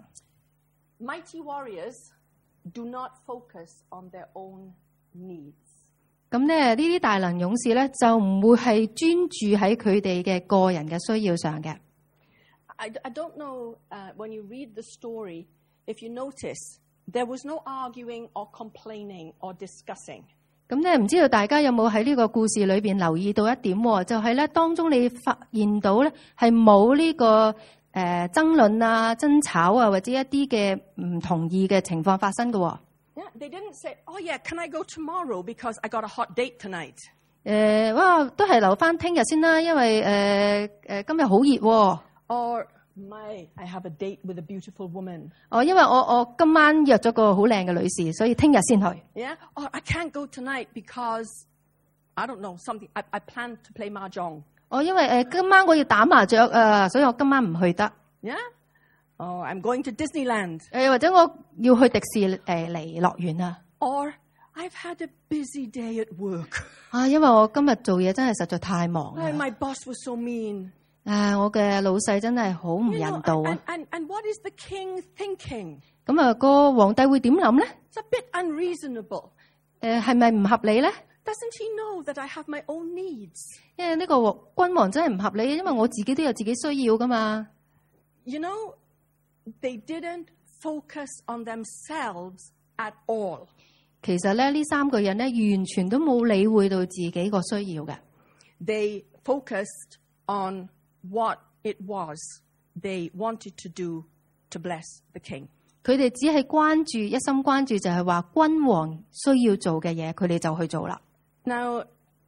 Mighty warriors do not focus on their own needs. 咁咧呢啲大能勇士咧就唔會係專注喺佢哋嘅個人嘅需要上嘅。 I, I don't know, uh, when you read the story, if you notice, there was no arguing or complaining or discussing. 咁咧唔知道大家有冇喺呢個故事裏邊留意到一點喎，就係咧當中你發現到咧係冇呢個誒、呃、爭論啊、爭吵啊，或者一啲嘅唔同意嘅情況發生嘅喎。 Yeah, they didn't say, oh yeah, can I go tomorrow because I got a hot date tonight? 誒、哇，都係留翻聽日先啦，因為誒誒、呃呃、今日好熱喎。 Or, my, I have a date with a beautiful woman. 哦，因為我我今晚約咗個好靚嘅女士，所以聽日先去。 Yeah? Or I can't go tonight because, I don't know, something, I, I plan to play mahjong. 哦，因為誒、呃、今晚我要打麻雀啊，所以我今晚唔去得。 Yeah? Oh, I'm going to Disneyland. 誒、呃、或者我要去迪士誒尼樂園啊。 Or, I've had a busy day at work. 啊，因為我今日做嘢真係實在太忙 Oh, 啦。 my boss was so mean. 啊，我嘅老細真係好唔 You 人 know, 道 and, 啊！ and, and what is the king thinking? 咁啊，個皇帝會點諗咧？ It's a bit unreasonable. 誒係咪唔合理咧？ Doesn't he know that I have my own needs? 因為呢個君王真係唔合理，因為我自己都有自己需要噶嘛。 You know, they didn't focus on themselves at all. 其實咧，呢三個人咧完全都冇理會到自己個需要嘅。 They focused on what it was they wanted to do to bless the king. 佢哋只係關注，一心關注就係話君王需要做嘅嘢，佢哋就去做啦。 Now,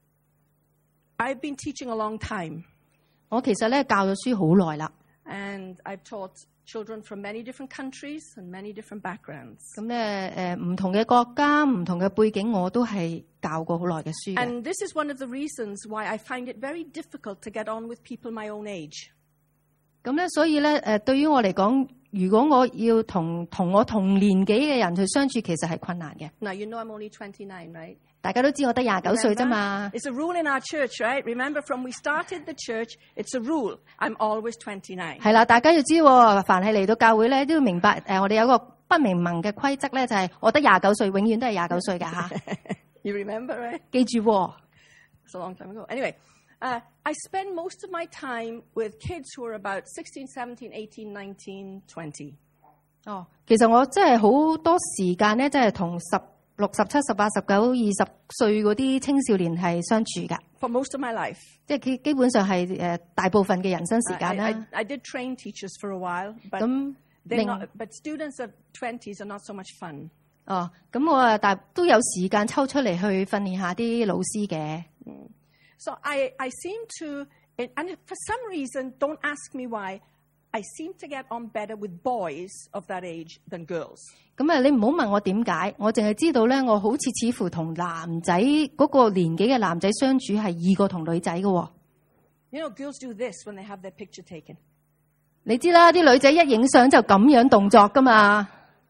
I've been teaching a long time, 我其實咧教咗書好耐啦， and I've taught children from many different countries and many different backgrounds. 咁咧誒唔同嘅國家、唔同嘅背景，我都係教過好耐嘅書嘅。 And this is one of the reasons why I find it very difficult to get on with people my own age. 咁咧，所以咧誒，對於我嚟講， 如果我要同同我同年紀嘅人去相處，其實係困難嘅。 Now, you know I'm only twenty-nine, right? 大家都知我得廿九歲啫嘛。 It's a rule in our church, right? Remember, from we started the church, it's a rule. I'm always twenty-nine. 係啦，大家要知喎，凡係嚟到教會咧，都要明白誒，我哋有個不明文嘅規則咧，就係我得廿九歲，永遠都係廿九歲㗎嚇。 You remember, right? 記住喎。 It's a long time ago. Anyway, uh, I spend most of my time with kids who are about sixteen, seventeen, eighteen, nineteen, twenty. 哦，其實我真係好多時間咧，即係同十六、十七、十八、十九、二十歲嗰啲青少年係相處㗎。 For most of my life. 即係基基本上係誒大部分嘅人生時間啦。 I, I, I did train teachers for a while, but, 咁 they're not, but students of twenties are not so much fun. 哦，咁我啊，但都有時間抽出嚟去訓練下啲老師嘅。 So I, I seem to, and for some reason, don't ask me why, I seem to get on better with boys of that age than girls. 咁啊，你唔好問我點解，我淨係知道咧，我好似似乎同男仔嗰個年紀嘅男仔相處係易過同女仔嘅。 You know, girls do this when they have their picture taken. 你知啦，啲女仔一影相就咁樣動作噶嘛。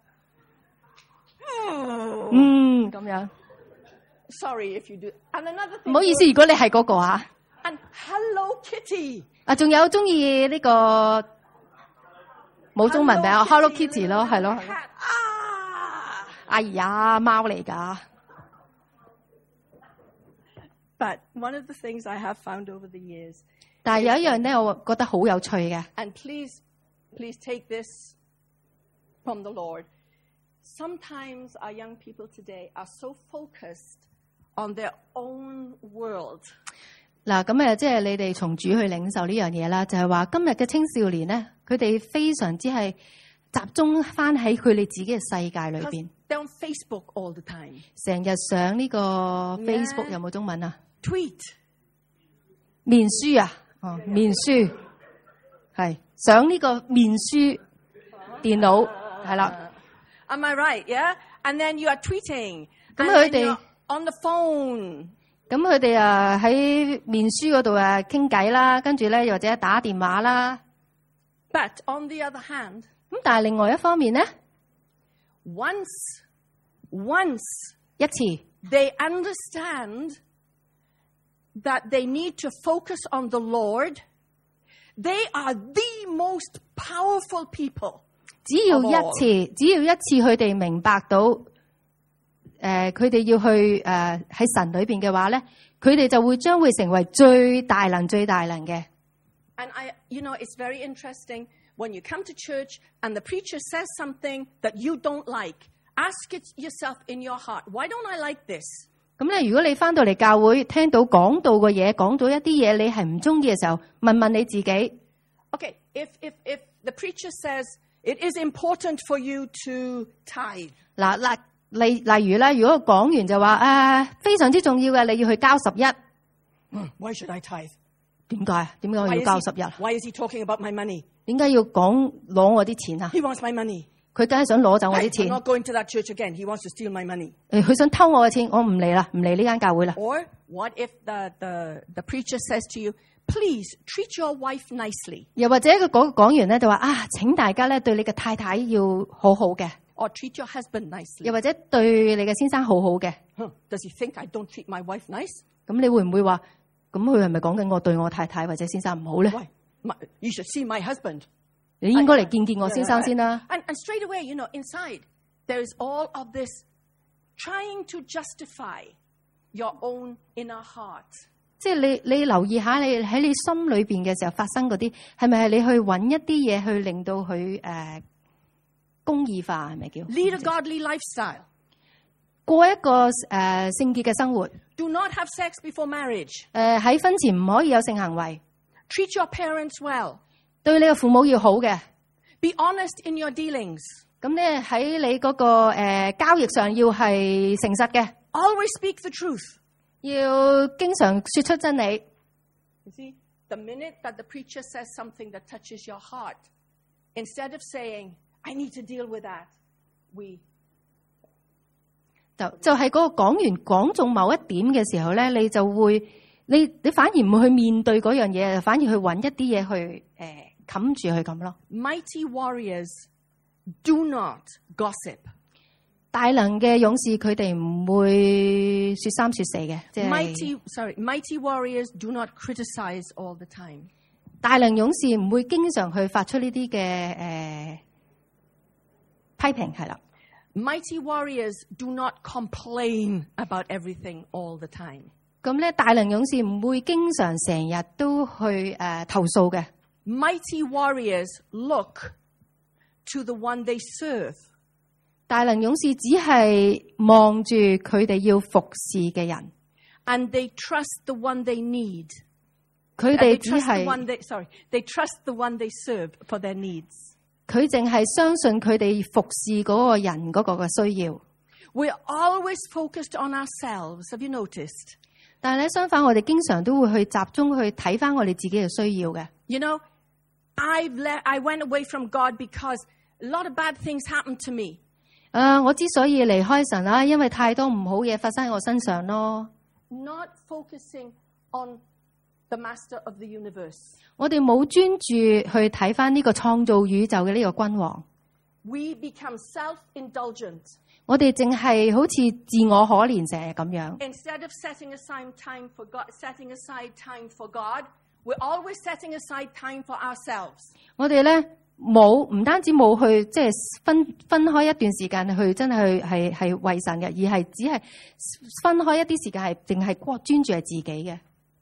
嗯，咁樣。 Sorry if you do. And another thing. 唔好意思，如果你係嗰個啊。 And Hello Kitty. 啊，仲有中意呢個冇中文名啊 ，Hello Kitty 咯，係咯。 啊！ 哎呀，貓嚟㗎。 But one of the things I have found over the years. 但係有一樣咧，我覺得好有趣嘅。 And please, please take this from the Lord. Sometimes our young people today are so focused on their own world. 嗱，咁誒，即係你哋從主去領受呢樣嘢啦，就係話今日嘅青少年咧，佢哋非常之係集中翻喺佢哋自己嘅世界裏邊。 They're on Facebook all the time. 成日上呢個 Facebook 有冇中文啊 ？Tweet 面書啊，哦，面書係上呢個面書電腦係啦。 Am I right? Yeah. And then you are tweeting. 咁佢哋 on the phone. 咁佢哋啊喺面書嗰度啊傾偈啦，跟住咧又或者打電話啦。 But on the other hand， 咁但係另外一方面咧 ，once once 一次 they understand that they need to focus on the Lord, they are the most powerful people. 只要一次，只要一次佢哋明白到，誒佢哋要去誒喺、呃、神裏邊嘅話咧，佢哋就會將會成為最大能、最大能嘅。 And I, you know, it's very interesting when you come to church and the preacher says something that you don't like. Ask it yourself in your heart, why don't I like this? 咁咧，如果你翻到嚟教會聽到講道嘅嘢，講到一啲嘢你係唔中意嘅時候，問問你自己。 Okay, if if if the preacher says it is important for you to tithe. 嗱嗱，例例如咧，如果講完就話誒、啊、非常之重要嘅，你要去交十一。 Why should I tithe? 點解？點解我要交十一 ？Why is he talking about my money? 點解要講攞我啲錢啊 ？He wants my money. 佢梗係想攞走我啲錢。 I'm not going to that church again. He wants to steal my money. 誒，佢想偷我嘅錢，我唔嚟啦，唔嚟呢間教會啦。 Or what if the the the preacher says to you, please treat your wife nicely. 又或者佢講講完咧就話啊，請大家咧對你嘅太太要好好嘅。 Or treat your husband nicely. 又或者對你嘅先生好好嘅。 Huh, does he think I don't treat my wife nice? 咁你會唔會話？咁佢係咪講緊我對我太太或者先生唔好咧？ Why? My, you should see my husband. 你應該嚟見見我先生先啦。 And, and straight away, you know, inside there is all of this trying to justify your own inner heart. 即係你你留意下，你喺你心裏邊嘅時候發生嗰啲，係咪係你去揾一啲嘢去令到佢誒、呃、公義化，係咪叫 ？Lead a godly lifestyle. 過一個誒聖潔嘅生活。 Do not have sex before marriage. 誒喺婚前唔可以有性行為。 Treat your parents well. 對你嘅父母要好嘅。 Be honest in your dealings. 咁咧喺你嗰、那個誒、呃、交易上要係誠實嘅。 Always speak the truth. 要經常說出真理。 You see, the minute that the preacher says something that touches your heart, instead of saying, I need to deal with that, we 就就係嗰個講完講中某一點嘅時候咧，你就會你你反而唔會去面對嗰樣嘢，反而去揾一啲嘢去誒冚住佢咁咯。 Mighty warriors do not gossip. 大能嘅勇士佢哋唔會說三說四嘅，即係 Mighty, sorry, mighty warriors do not criticize all the time. 大能勇士唔會經常去發出呢啲嘅誒批評，係啦。 Mighty warriors do not complain about everything all the time. 咁咧，大能勇士唔會經常成日都去誒、呃、投訴嘅。 Mighty warriors look to the one they serve. 大能勇士只係望住佢哋要服侍嘅人， And they trust the one they need. 佢 Uh, 哋 they 只 trust 係 the one they, sorry, they trust the one they serve for their needs. 佢淨係相信佢哋服侍嗰個人嗰個嘅需要。 We're always focused on ourselves. Have you noticed? 但係咧，相反，我哋經常都會去集中去睇翻我哋自己嘅需要嘅。 You know, I've le- I went away from God because a lot of bad things happened to me. 誒、呃，我之所以離開神啦，因為太多唔好嘢發生喺我身上咯。 Not focusing on the master of the universe. 我哋冇專注去睇翻呢個創造宇宙嘅呢個君王， We become self-indulgent. 我哋淨係好似自我可憐成日咁樣。 Instead of setting aside time for God, setting aside time for God, we're always setting aside time for ourselves. 我哋咧冇唔單止冇去即係分分開一段時間去真係去係係為神嘅，而係只係分開一啲時間係淨係專注係自己嘅。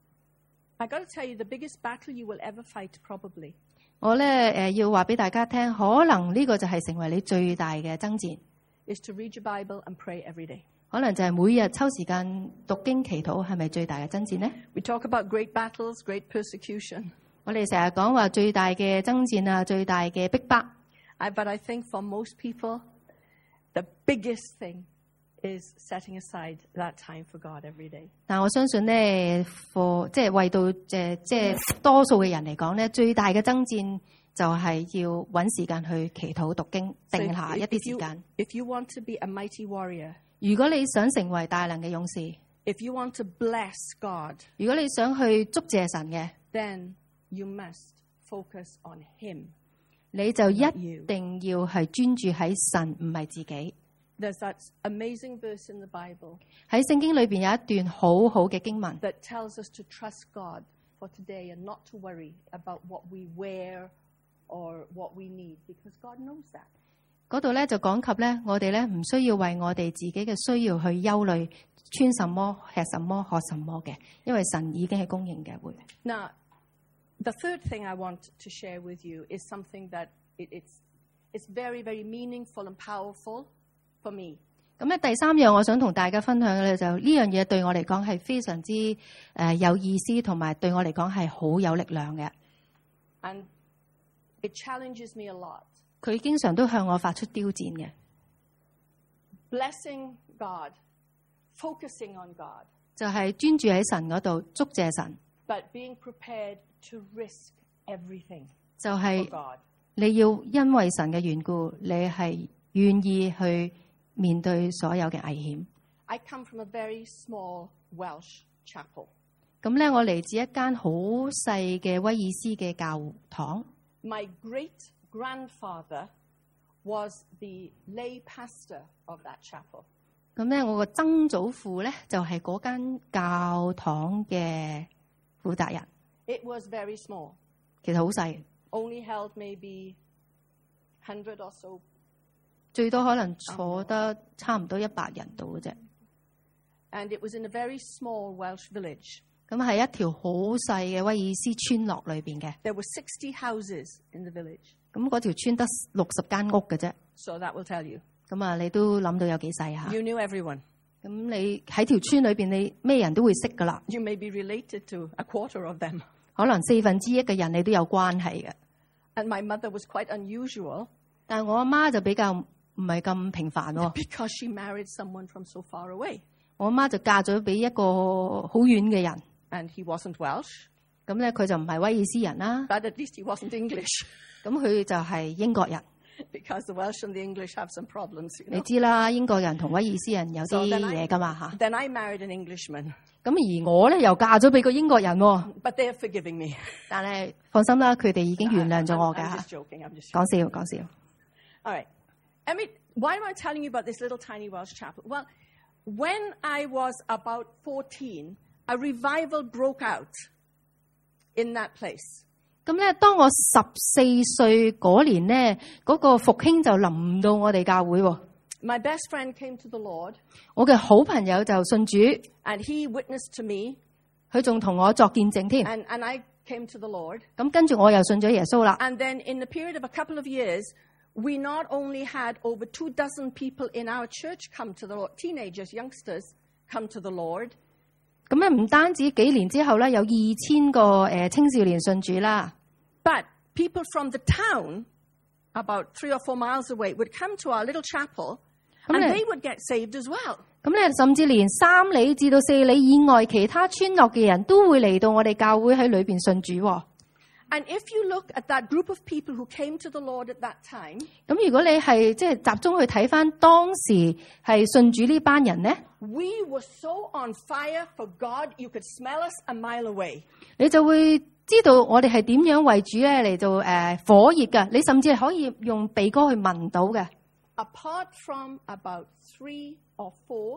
I got to tell you, the biggest battle you will ever fight, probably, 我咧誒要話俾大家聽，可能呢個就係成為你最大嘅爭戰， is to read your Bible and pray every day. 可能就係每日抽時間讀經祈禱，係咪最大嘅爭戰呢？ We talk about great battles, great persecution. 我哋成日講話最大嘅爭戰啊，最大嘅逼迫。 I, but I think for most people, the biggest thing is setting aside that time for God every day. 但我相信咧，for 即係為到誒即係多數嘅人嚟講咧，最大嘅爭戰就係要揾時間去祈禱讀經， So 定下 if, 一 if 啲時 you, 間。 if you want to be a mighty warrior, 如果你想成為大能嘅勇士， if you want to bless God, 如果你想去祝謝神嘅， then you must focus on Him. 你就一定要係專注喺神，唔係自己。 There's that amazing verse in the Bible 喺聖經裏邊有一段好好嘅經文， that tells us to trust God for today and not to worry about what we wear or what we need, because God knows that. 嗰度咧就講及咧，我哋咧唔需要為我哋自己嘅需要去憂慮，穿什麼、吃什麼、喝什麼嘅，因為神已經係供應嘅會。 Now, the third thing I want to share with you is something that it, it's, it's very, very meaningful and powerful for me. 咁咧第三樣我想同大家分享嘅咧就呢樣嘢對我嚟講係非常之誒、呃、有意思，同埋對我嚟講係好有力量嘅。 And it challenges me a lot. 佢經常都向我發出挑戰嘅， Blessing God, focusing on God, 就係專注喺神嗰度，祝謝神， but being prepared to risk everything 就 for 係 God. 你要因為神嘅緣故，你係願意去面對所有嘅危險。 I come from a very small Welsh chapel. 咁咧，我嚟自一間好細嘅威爾斯嘅教堂。 My great-grandfather was the lay pastor of that chapel. 咁咧，我個曾祖父咧就係嗰間教堂嘅負責人。 It was very small, 其實好細， only held maybe one hundred or so. 最多可能坐得差唔多一百人度嘅啫。 And it was in a very small Welsh village. 咁係一條好細嘅威爾斯村落裏邊嘅。 There were sixty houses in the village. 咁嗰條村得六十間屋嘅啫。 So that will tell you. 咁啊，你都諗到有幾細嚇？ You knew everyone. 咁你喺條村裏邊，你咩人都會識噶啦。 You may be related to a quarter of them. 可能四分之一嘅人你都有關係嘅。 And my mother was quite unusual 但係我阿媽就比較唔係咁平凡喎。 because she married someone from so far away. 我阿媽就嫁咗俾一個好遠嘅人， And he wasn't Welsh, 咁咧佢就唔係威爾斯人啦， but at least he wasn't English 咁佢就係英國人。 because the Welsh and the English have some problems, you 你 know. 知啦，英國人同威爾斯人有 So 啲 then 嘢 I, 噶嘛嚇。 then I married an Englishman, 咁而我咧又嫁咗俾個英國人喎， but they are forgiving me. 但係放心啦，佢哋已經原諒咗我 I'm, I'm 㗎。 just joking. I'm just 講 joking. 笑講笑。 All right. I mean, why am I telling you about this little tiny Welsh chapel? Well, when I was about fourteen, a revival broke out in that place. 咁咧，當我十四歲嗰年咧，嗰、個復興就臨到我哋教會喎。 My best friend came to the Lord, 我嘅好朋友就信主， and he witnessed to me, 佢仲同我作見證添。 and, and I came to the Lord. 咁跟住我又信咗耶穌啦。 And then in the period of a couple of years, we not only had over two dozen people in our church come to the Lord, teenagers, youngsters come to the Lord, 咁咧唔單止幾年之後咧，有二千個誒青少年信主啦。 but people from the town, about three or four miles away, would come to our little chapel, and Okay. they would get saved as well. 咁咧，甚至連三里至到四里以外其他村落嘅人都會嚟到我哋教會喺裏邊信主喎。 And if you look at that group of people who came to the Lord at that time, 咁如果你係即係集中去睇翻當時係信主呢班人咧， we were so on fire for God, you could smell us a mile away. 你就會知道我哋係點樣為主咧嚟做誒火熱㗎。你甚至係可以用鼻哥去聞到嘅。 Apart from about three or four,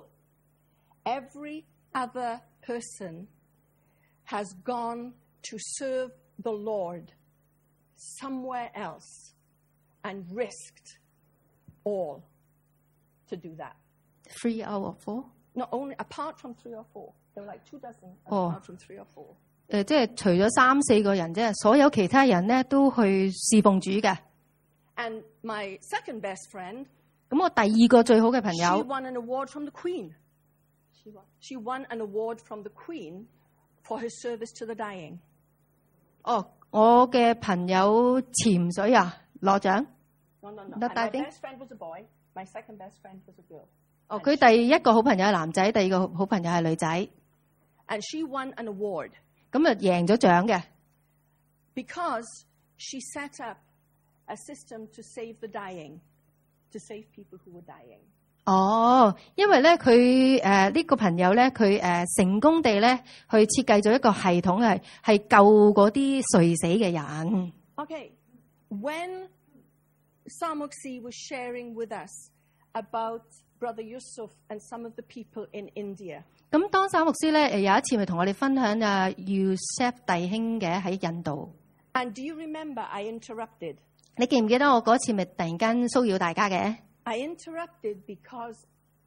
every other person has gone to serve the Lord somewhere else and risked all to do that. Three out of four。 Not only apart from three or four, there were like two dozen Oh. apart from three or four. 誒、即係除咗三四個人啫，所有其他人咧都去侍奉主嘅。 And my second best friend, 咁我第二個最好嘅朋 she 友， won an award from the Queen. She won. She won an award from the Queen for her service to the dying. 哦，我嘅朋友潛水啊，攞獎。 No, no, no. Not And my that thing? best friend was a boy. My second best friend was a girl. 哦，佢第一個好朋友係男仔，第二個好朋友係女仔， And she won an award 咁啊贏咗獎嘅。 because she set up a system to save the dying, to save people who were dying. 哦，因為咧佢誒呢個朋友咧，佢誒、呃、成功地咧去設計咗一個系統係係救嗰啲垂死嘅人。 Okay, when Samuksi was sharing with us about Brother Yusuf and some of the people in India, 咁當沙牧師咧誒有一次咪同我哋分享啊 Yusuf 弟兄嘅喺印度， and do you remember I interrupted? 你記唔記得我嗰次咪突然間騷擾大家嘅？ I interrupted because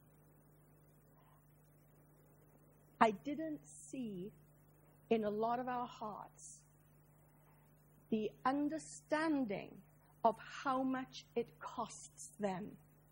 I didn't see in a lot of our hearts the understanding of how much it costs them.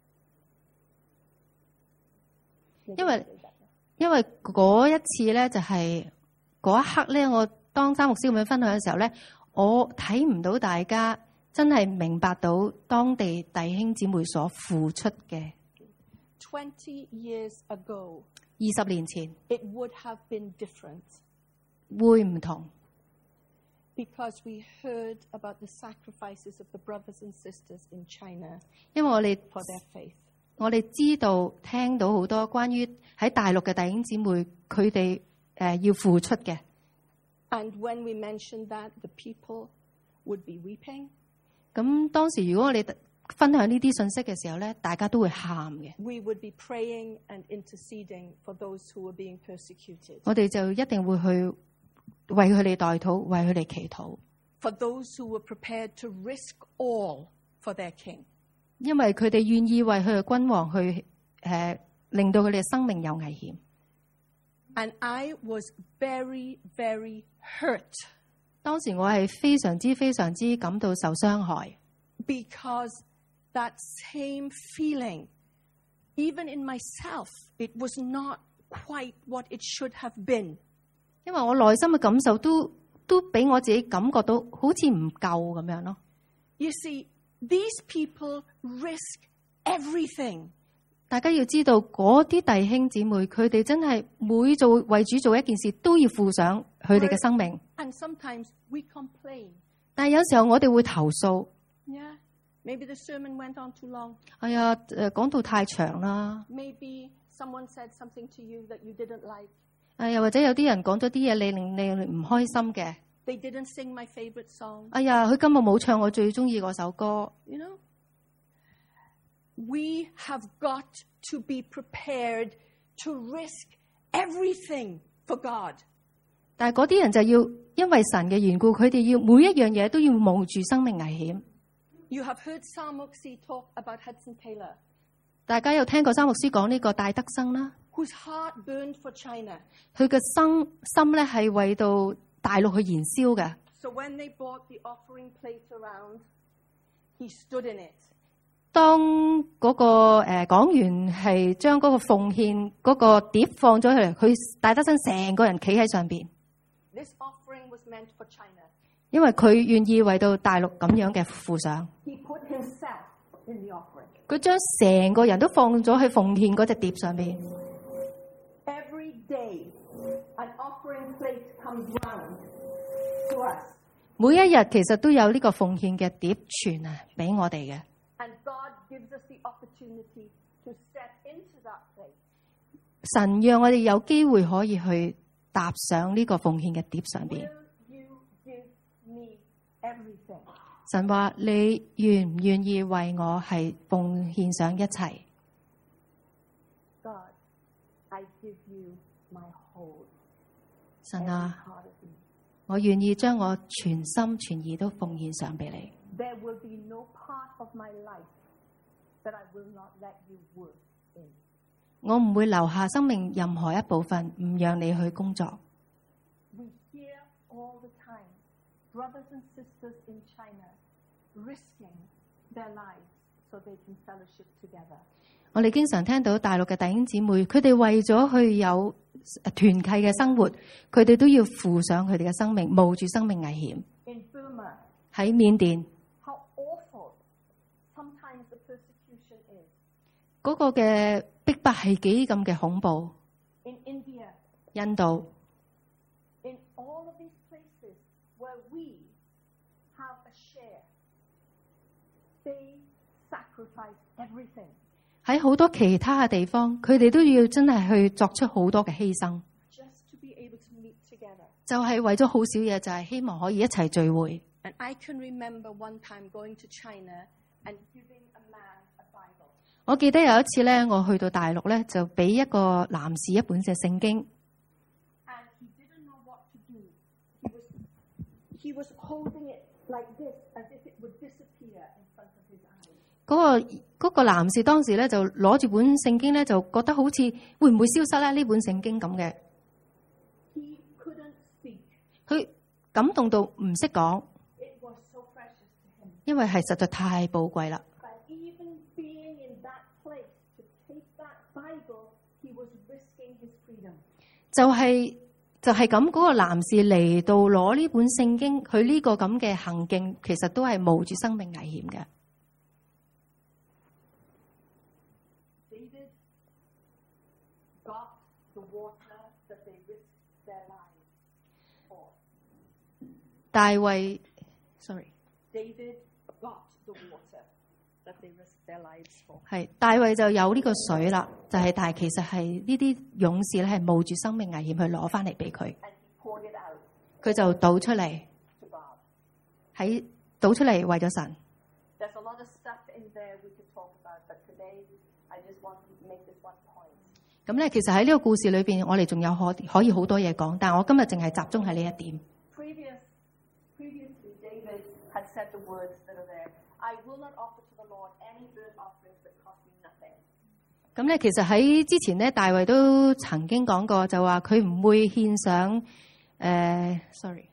因為因為嗰一次咧就係、嗰一刻咧，我當沙牧師咁樣分享嘅時候咧，我睇唔到大家真係明白到當地弟兄姊妹所付出嘅。 Twenty years ago, 二十年前 it would have been different 會唔同， because we heard about the sacrifices of the brothers and sisters in China 因為我哋 for their faith. 我哋知道聽到好多關於喺大陸嘅弟兄姊妹佢哋誒要付出嘅。 And when we mentioned that, the people would be weeping. 咁當時如果我哋分享呢啲信息嘅時候咧，大家都會喊嘅。 We would be praying and interceding for those who were being persecuted, 我哋就一定會去為佢哋代禱，為佢哋祈禱， for those who were prepared to risk all for their king. 因為佢哋願意為佢嘅君王去誒、呃、令到佢哋嘅生命有危險。 And I was very, very hurt 當時我係非常之非常之感到受傷害， because that same feeling, even in myself, it was not quite what it should have been. 因為我內心嘅感受都都俾我自己感覺到好似唔夠咁樣咯。 You see, these people risk everything. 大家要知道嗰啲弟兄姊妹，佢哋真係每做為主做一件事，都要付上佢哋嘅生命。 And sometimes we complain. 但係有時候我哋會投訴， Yeah, maybe the sermon went on too long. 哎呀誒講到太長啦， Maybe someone said something to you that you didn't like. 哎呀或者有啲人講咗啲嘢你令你唔開心嘅， They didn't sing my favorite song. 哎呀佢今日冇唱我最中意嗰首歌， You know? We have got to be prepared to risk everything for God. 但係嗰啲人就要因為神嘅緣故，佢哋要每一樣嘢都要冒住生命危險。 You have heard Sam Moxie talk about Hudson Taylor. 大家有聽過三牧師講呢個戴德生啦， whose heart burned for China. 佢嘅心心咧係為到大陸去燃燒嘅。 So when they brought the offering plate around, he stood in it. 當嗰、那個誒講員係將嗰個奉獻嗰個碟放咗出嚟，佢戴德生成個人企喺上邊。 This offering was meant for China. 因為佢願意為到大陸咁樣嘅付上。 He put himself in the offering. 佢將成個人都放咗喺奉獻嗰隻碟上邊。 Every day, an offering plate comes round to us. 每一日其實都有呢個奉獻嘅碟傳啊，俾我哋嘅。 And God gives us the opportunity to step into that plate. 神讓我哋有機會可以去踏上呢個奉獻嘅碟上邊。 Will you give me everything? 神話你願唔願意為我係奉獻上一切？ God, I give you my whole. 神啊， every part of me. 我願意將我全心全意都奉獻上俾你。 There will be no part of my life that I will not let you work in. 我唔會留下生命任何一部分唔讓你去工作。 We hear all the time brothers and sisters in China risking their lives so they can fellowship together. 我哋經常聽到大陸嘅弟兄姊妹，佢哋為咗去有團契嘅生活，佢哋都要付上佢哋嘅生命，冒住生命危險。 In Burma, 喺緬甸 how awful sometimes the persecution is. 嗰個嘅逼迫係幾咁嘅恐怖。 In India, 印度 in all of these places where we have a share, they sacrifice everything. 喺好多其他嘅地方，佢哋都要真係去作出好多嘅犧牲， just to be able to meet together. 就係為咗好少嘢，就係希望可以一齊聚會。 And I can remember one time going to China and giving a man a Bible. 我記得有一次咧，我去到大陸咧，就俾一個男士一本嘅聖經。 And he didn't know what to do. He was, he was holding it like this, as if it would disappear in front of his eyes. 嗰、個嗰、個男士當時咧就攞住本聖經咧，就覺得好似會唔會消失咧？呢本聖經咁嘅， He couldn't speak. 佢感動到唔識講， It was so precious to him. 因為係實在太寶貴啦。 But even being in that place to take that Bible, he was risking his freedom. 就係、就係咁，嗰個男士嚟到攞呢本聖經，佢呢個咁嘅行徑，其實都係冒住生命危險嘅。 David got the water that they risked their lives for. 大衛 ，sorry， David got the water that they risked their lives for. 係大衛就有呢個水啦，就係、但係其實係呢啲勇士咧係冒住生命危險去攞翻嚟俾佢， And he poured it out 佢就倒出嚟， to God. 喺倒出嚟為咗神。 There's a lot of stuff in there we could talk about, but today I just want to make this one point. 咁咧，其實喺呢個故事裏邊，我哋仲有可可以好多嘢講，但係我今日淨係集中喺呢一點。 Previous, previously, David had said the words that are there. I will not offer to the Lord any burnt offerings that cost me nothing. 咁咧，其實喺之前咧，大衛都曾經講過，就話佢唔會獻上誒、呃、，sorry，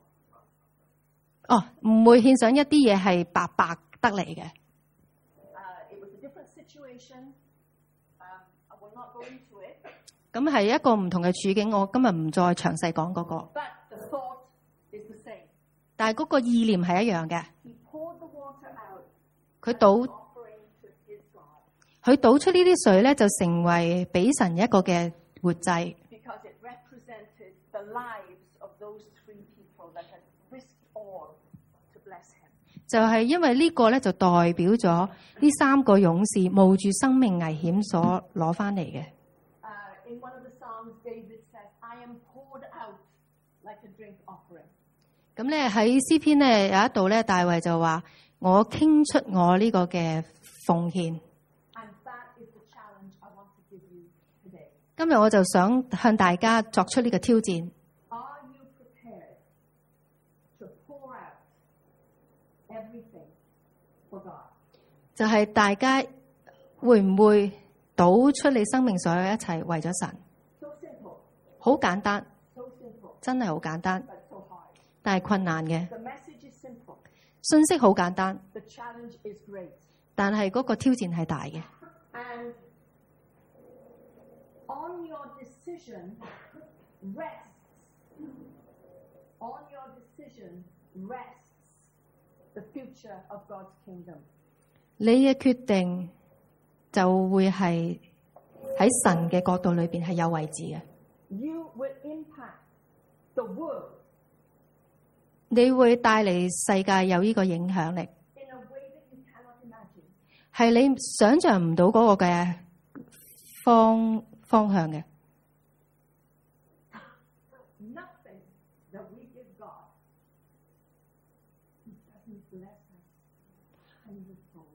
哦，唔會獻上一啲嘢係白白得嚟嘅。 Uh, it was a different situation. Um, I will not go into it. 咁係一個唔同嘅處境，我今日唔再詳細講嗰個。 But the thought is the same. 但係嗰個意念係一樣嘅， He poured the water out 佢倒 offering to his God 佢倒出呢啲水咧，就成為俾神一個嘅活祭， because it represented the lives of those three people that had risked all to bless him. 就係因為呢個咧就代表咗呢三個勇士冒住生命危險所攞翻嚟嘅。 Uh, in one of the Psalms, David says, I am poured out like a drink offering. 咁咧喺詩篇咧有一度咧，大衛就話：我傾出我呢個嘅奉獻。 今日我就想向大家作出呢個挑戰。 Are you prepared to pour out everything for God? 就係大家會唔會倒出你生命所有一切為咗神？ So simple, 好簡單， so simple, 真係好簡單， but so hard. 但係困難嘅。 The message is simple. 信息好簡單， The challenge is great. 但係嗰個挑戰係大嘅。 And on your decision rests, on your decision rests the future of God's kingdom. 你嘅決定就會係喺神嘅角度裏邊係有位置嘅。 You will impact the world 你會帶嚟世界有呢個影響力， in a way that you cannot imagine. 係你想象唔到嗰個嘅方方向嘅。 Nothing that we give God, He doesn't bless us a hundredfold.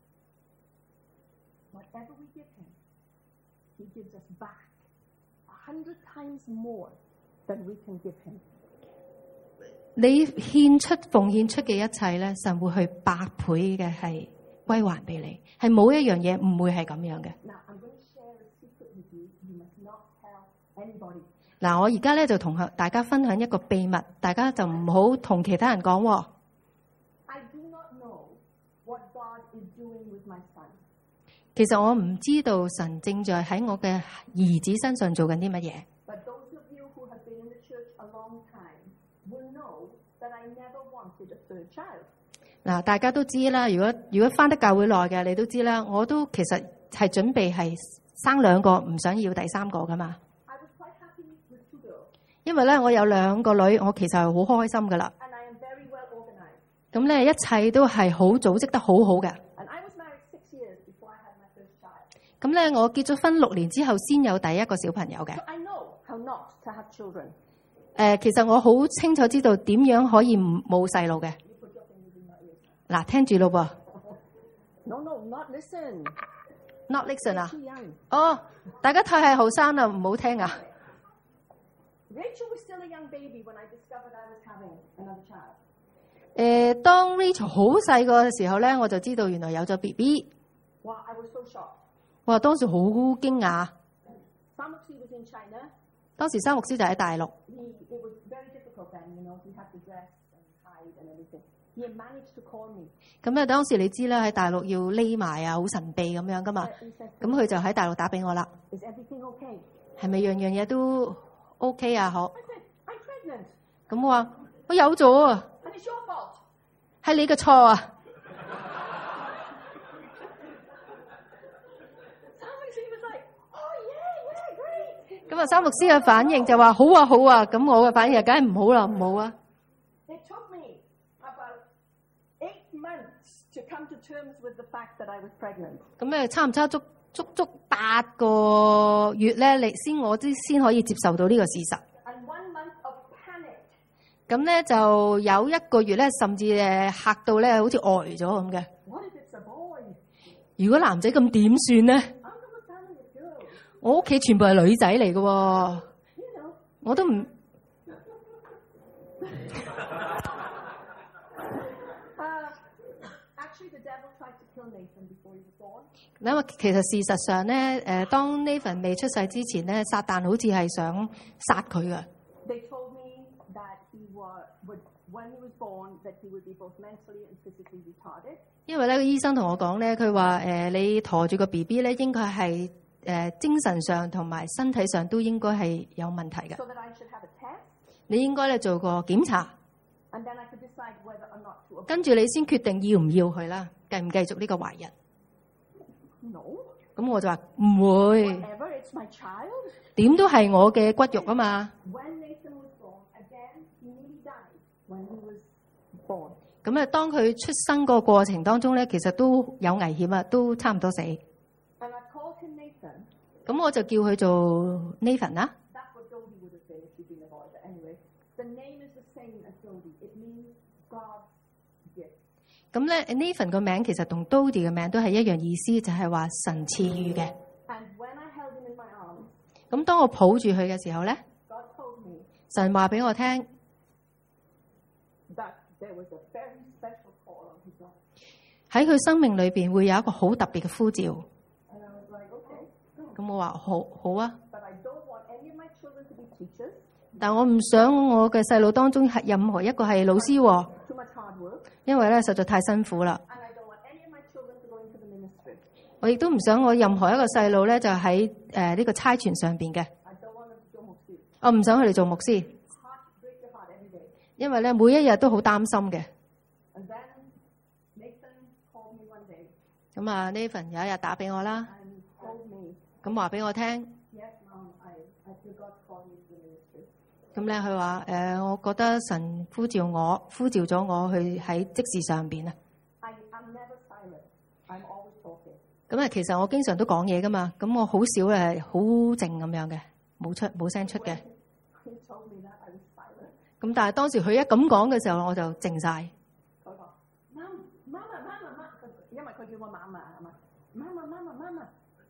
Whatever we give Him, He gives us back a hundred times more than we can give Him. 你獻出奉獻出嘅一切咧，神會去百倍嘅係歸還俾你，係冇一樣嘢唔會係咁樣嘅。 Now, I'm going to share a secret with you. You must not tell anybody. 嗱，我而家咧就同大家分享一個秘密，大家就唔好同其他人講喎。 I do not know what God is doing with my son. 其實我唔知道神正在喺我嘅兒子身上做緊啲乜嘢。 But those of you who have been in the church a long time will know that I never wanted a third child. 嗱，大家都知啦。如果如果返得教會耐嘅，你都知啦。我都其實係準備係生兩個，唔想要第三個噶嘛。 I was quite happy with two girls, 因為咧，我有兩個女，我其實係好開心噶啦。 and I am very well organized. 咁咧，一切都係好組織得好好嘅。 And I was married six years before I had my first child. 咁咧，我結咗婚六年之後先有第一個小朋友嘅。 So I know how not to have children. 誒，其實我好清楚知道點樣可以唔冇細路嘅。 You put your fingers in your ears. 嗱，聽住咯噃 No, no, not listen. ，not listen 啊。 Too young. 哦，大家太係後生啦，唔好聽啊。 Rachel was still a young baby when I discovered I was having another child. 誒，當 Rachel 好細個嘅時候咧，我就知道原來有咗 B B。 Wow, I was so shocked. 我話當時好驚訝。 Samuxi was in China. 當時三牧師就喺大陸， He, it was very difficult then, you know, he had to dress and hide and everything. He had managed to call me. 咁咧當時你知啦，喺大陸要匿埋啊，好神秘咁樣噶嘛。 He said, 咁佢就喺大陸打俾我啦。 is everything okay? 係咪樣樣嘢都 OK 啊？好。 I said, I'm pregnant. 咁我話我有咗啊， And it's your fault. 係你嘅錯啊。 Samuxi was like, oh yeah, yeah, great. 咁啊，三牧師嘅反應就話好啊好啊，咁我嘅反應就梗係唔好啦，唔好啊。 It took me about eight months to come to terms with the fact that I was pregnant. 咁咧差唔差足足足八個月咧，你先我知先可以接受到呢個事實。 And one month of panic. 咁咧就有一個月咧，甚至誒嚇到咧，好似呆咗咁嘅。 What if it's a boy? 如果男仔咁點算咧？ I'm from a family of girls. 我屋企全部係女仔嚟嘅喎， You know. 我都唔 Uh, actually, the devil tried to kill Nathan before he was born. 因為其實事實上咧，誒當 Nathan 未出世之前咧，撒旦好似係想殺佢嘅。 They told me that he was, would, when he was born, that he would be both mentally and physically retarded. 因為咧個醫生同我講咧，佢話誒你陀住個 B B 咧，應該係誒精神上同埋身體上都應該係有問題嘅。 So that I should have a test, 你應該咧做個檢查， and then I could decide whether or not to. 跟住你先決定要唔要佢啦，繼唔繼續呢個懷孕。 No. 咁我就話唔會， Whatever, it's my child. 點都係我嘅骨肉啊嘛。 When Nathan was born, again, he nearly died when he was born. 咁啊，當佢出生個過程當中咧，其實都有危險啊，都差唔多死。 And I called him Nathan. 咁我就叫佢做 Nathan 啦。 That's what Dodi would have been if he'd been a boy. But anyway, the name is the same as Dodi. It means God's gift. 咁咧 Nathan 個名其實同 Dodi 嘅名都係一樣意思，就係話神賜予嘅。 And when I held him in my arms, 咁當我抱住佢嘅時候咧， God told me 神話俾我聽， that there was a very special call on his life. 喺佢生命裏邊會有一個好特別嘅呼召。 And I was like, okay, 咁我話好好啊， but I don't want any of my children to be teachers. 但我唔想我嘅細路當中係任何一個係老師喎， Too much hard work. 因為咧實在太辛苦啦。 And I don't want any of my children to go into the ministry. 我亦都唔想我任何一個細路咧就喺誒呢個差傳上邊嘅， I don't want them to do牧師. 我唔想佢哋做牧師， It's hard to break your heart every day. 因為咧每一日都好擔心嘅。 And then Nathan called me one day 咁啊，Nathan有一日打俾我啦， and told me, 咁話俾我聽， yes, Mom, I, I feel God called me to the ministry. 咁咧佢話誒，我覺得神呼召我，呼召咗我去喺職事上邊啊。 I, I'm never silent. I'm always talking. 咁啊，其實我經常都講嘢噶嘛，咁我好少誒好靜咁樣嘅，冇出冇聲出嘅。 He told me that I was silent. 咁但係當時佢一咁講嘅時候，我就靜晒。 佢話媽媽媽媽媽媽，因為佢叫我媽媽係嘛？媽媽媽媽媽媽。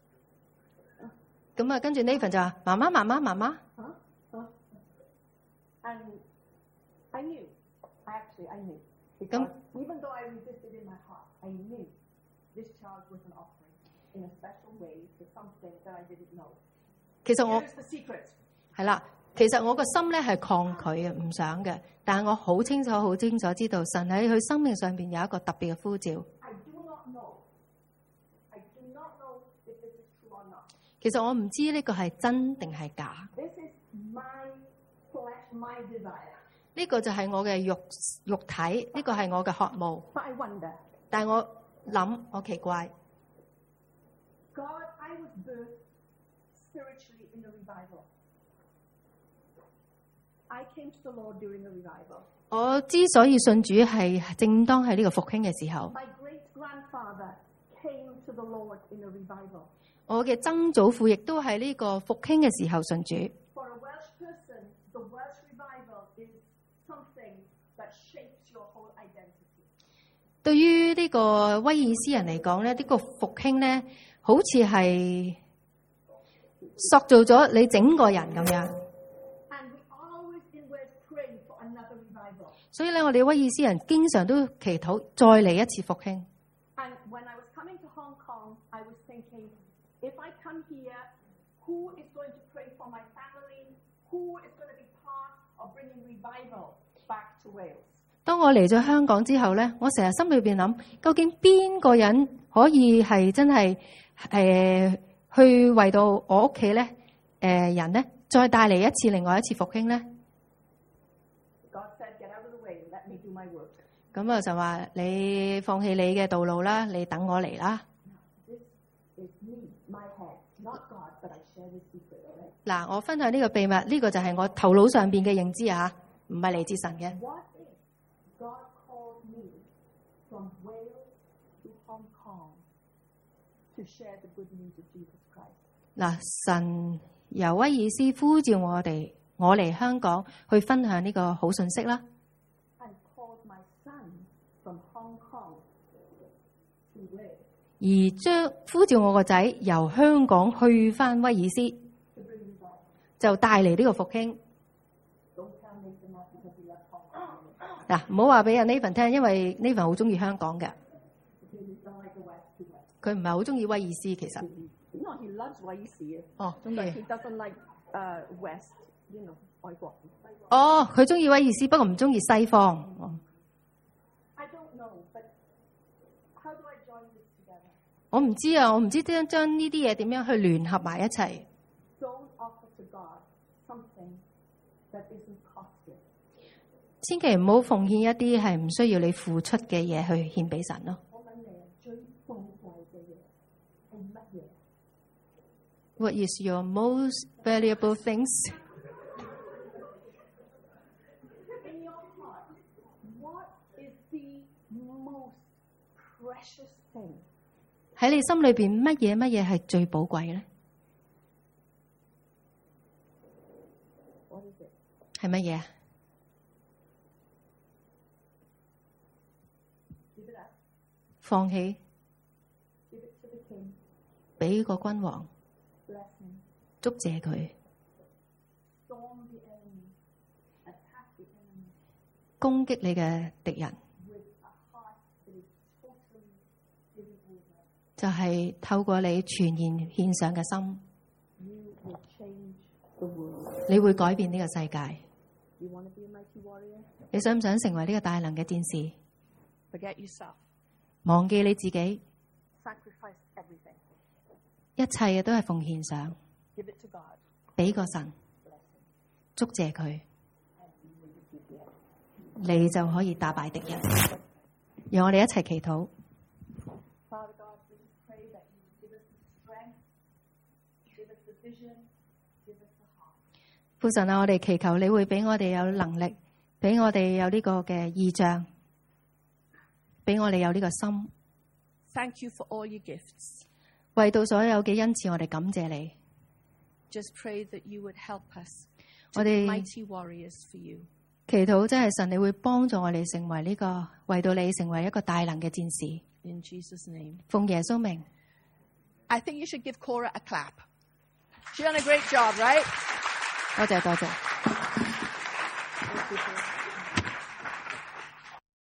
咁啊，跟住 Nathan 就話：媽媽媽媽媽媽。 嚇嚇。And I knew, actually I knew, because even though I resisted in my heart, I knew this child was an offering in a special way to something that I didn't know. 其實我 Here's the secret. 係啦，其實我個心咧係抗拒嘅，唔想嘅。但係我好清楚、好清楚知道神喺佢生命上邊有一個特別嘅呼召。 I do not know. I do not know if this is true or not. 其實我唔知呢個係真定係假。 This is my flesh, my desire. 呢個就係我嘅肉肉體，呢個係我嘅渴慕。 But I wonder, 但係我諗，我奇怪， God, I was birthed spiritually in the revival. I came to the Lord during the revival. 我之所以信主係正當係呢個復興嘅時候， My great grandfather came to the Lord in the revival. 我嘅曾祖父亦都係呢個復興嘅時候信主。 For a Welsh person, the Welsh revival is something that shapes your whole identity. 對於呢個威爾斯人嚟講咧，呢、呢個復興咧，好似係塑造咗你整個人咁樣。 And we always in Wales pray for another revival. 所以咧，我哋威爾斯人經常都祈禱再嚟一次復興。 And when I was coming to Hong Kong, I was thinking, if I come here, who is going to pray for my family? Who is going to be part of bringing revival back to Wales? 當我嚟咗香港之後咧，我成日心裏邊諗，究竟邊個人可以係真係誒、呃、去為到我屋企咧誒人咧，再帶嚟一次另外一次復興咧？ God said, get out of the way, let me do my work. 咁啊就話你放棄你嘅道路啦，你等我嚟啦。 This is me, my head, not God, but I share this secret, all right? 嗱，我分享呢個秘密，呢、個就係我頭腦上邊嘅認知啊，唔係嚟自神嘅。 What if God called me from Wales to Hong Kong to share the good news of Jesus Christ? 嗱，神由威爾斯呼召我哋，我嚟香港去分享呢個好信息啦。 And called my son from Hong Kong to Wales 而將呼召我個仔由香港去翻威爾斯， to bring revival. 就帶嚟呢個復興。 Don't tell Nathan that because he left Hong Kong. 嗱，唔好話俾阿 Nathan 聽，因為 Nathan 好中意香港嘅， Because he don't like the West too much. 佢唔係好中意威爾斯。其實， No, he loves what you see. 哦，中 But 意 he doesn't like uh, West, you know, 外國。 哦，佢中意威爾斯，不過唔中意西方。哦 I don't know, but how do I join this together? 我唔知啊，我唔知將將呢啲嘢點樣去聯合埋一齊。 Don't offer to God something that isn't costly. 千祈唔好奉獻一啲係唔需要你付出嘅嘢去獻俾神咯。 我問你最寶貴嘅嘢係乜嘢？ What is your most valuable things? In your heart, what is the most precious thing? 喺你心裏邊乜嘢乜嘢係最寶貴嘅咧？ What is it? 係乜嘢啊？ Give it up. 放棄 Give it to the king. 俾個君王， Bless him. 祝謝佢，攻擊你嘅敵人，就係透過你全然獻上嘅心，你會改變呢個世界。你想唔想成為呢個大能嘅戰士？忘記你自己，一切嘅都係奉獻上，俾個神，祝謝佢，你就可以打敗敵人。讓我哋一齊祈禱。父神啊，我哋祈求你會俾我哋有能力，俾我哋有呢個嘅異象，俾我哋有呢個心。 Thank you for all your gifts. 為到所有嘅恩賜，我哋感謝你。 Just pray that you would help us 我 to be 哋 mighty warriors for you. 祈禱真係神，你會幫助我哋成為呢、這個，為到你成為一個大能嘅戰士。 In Jesus' name. 奉耶穌名。 I think you should give Cora a clap. She's done a great job, right? 多謝多謝。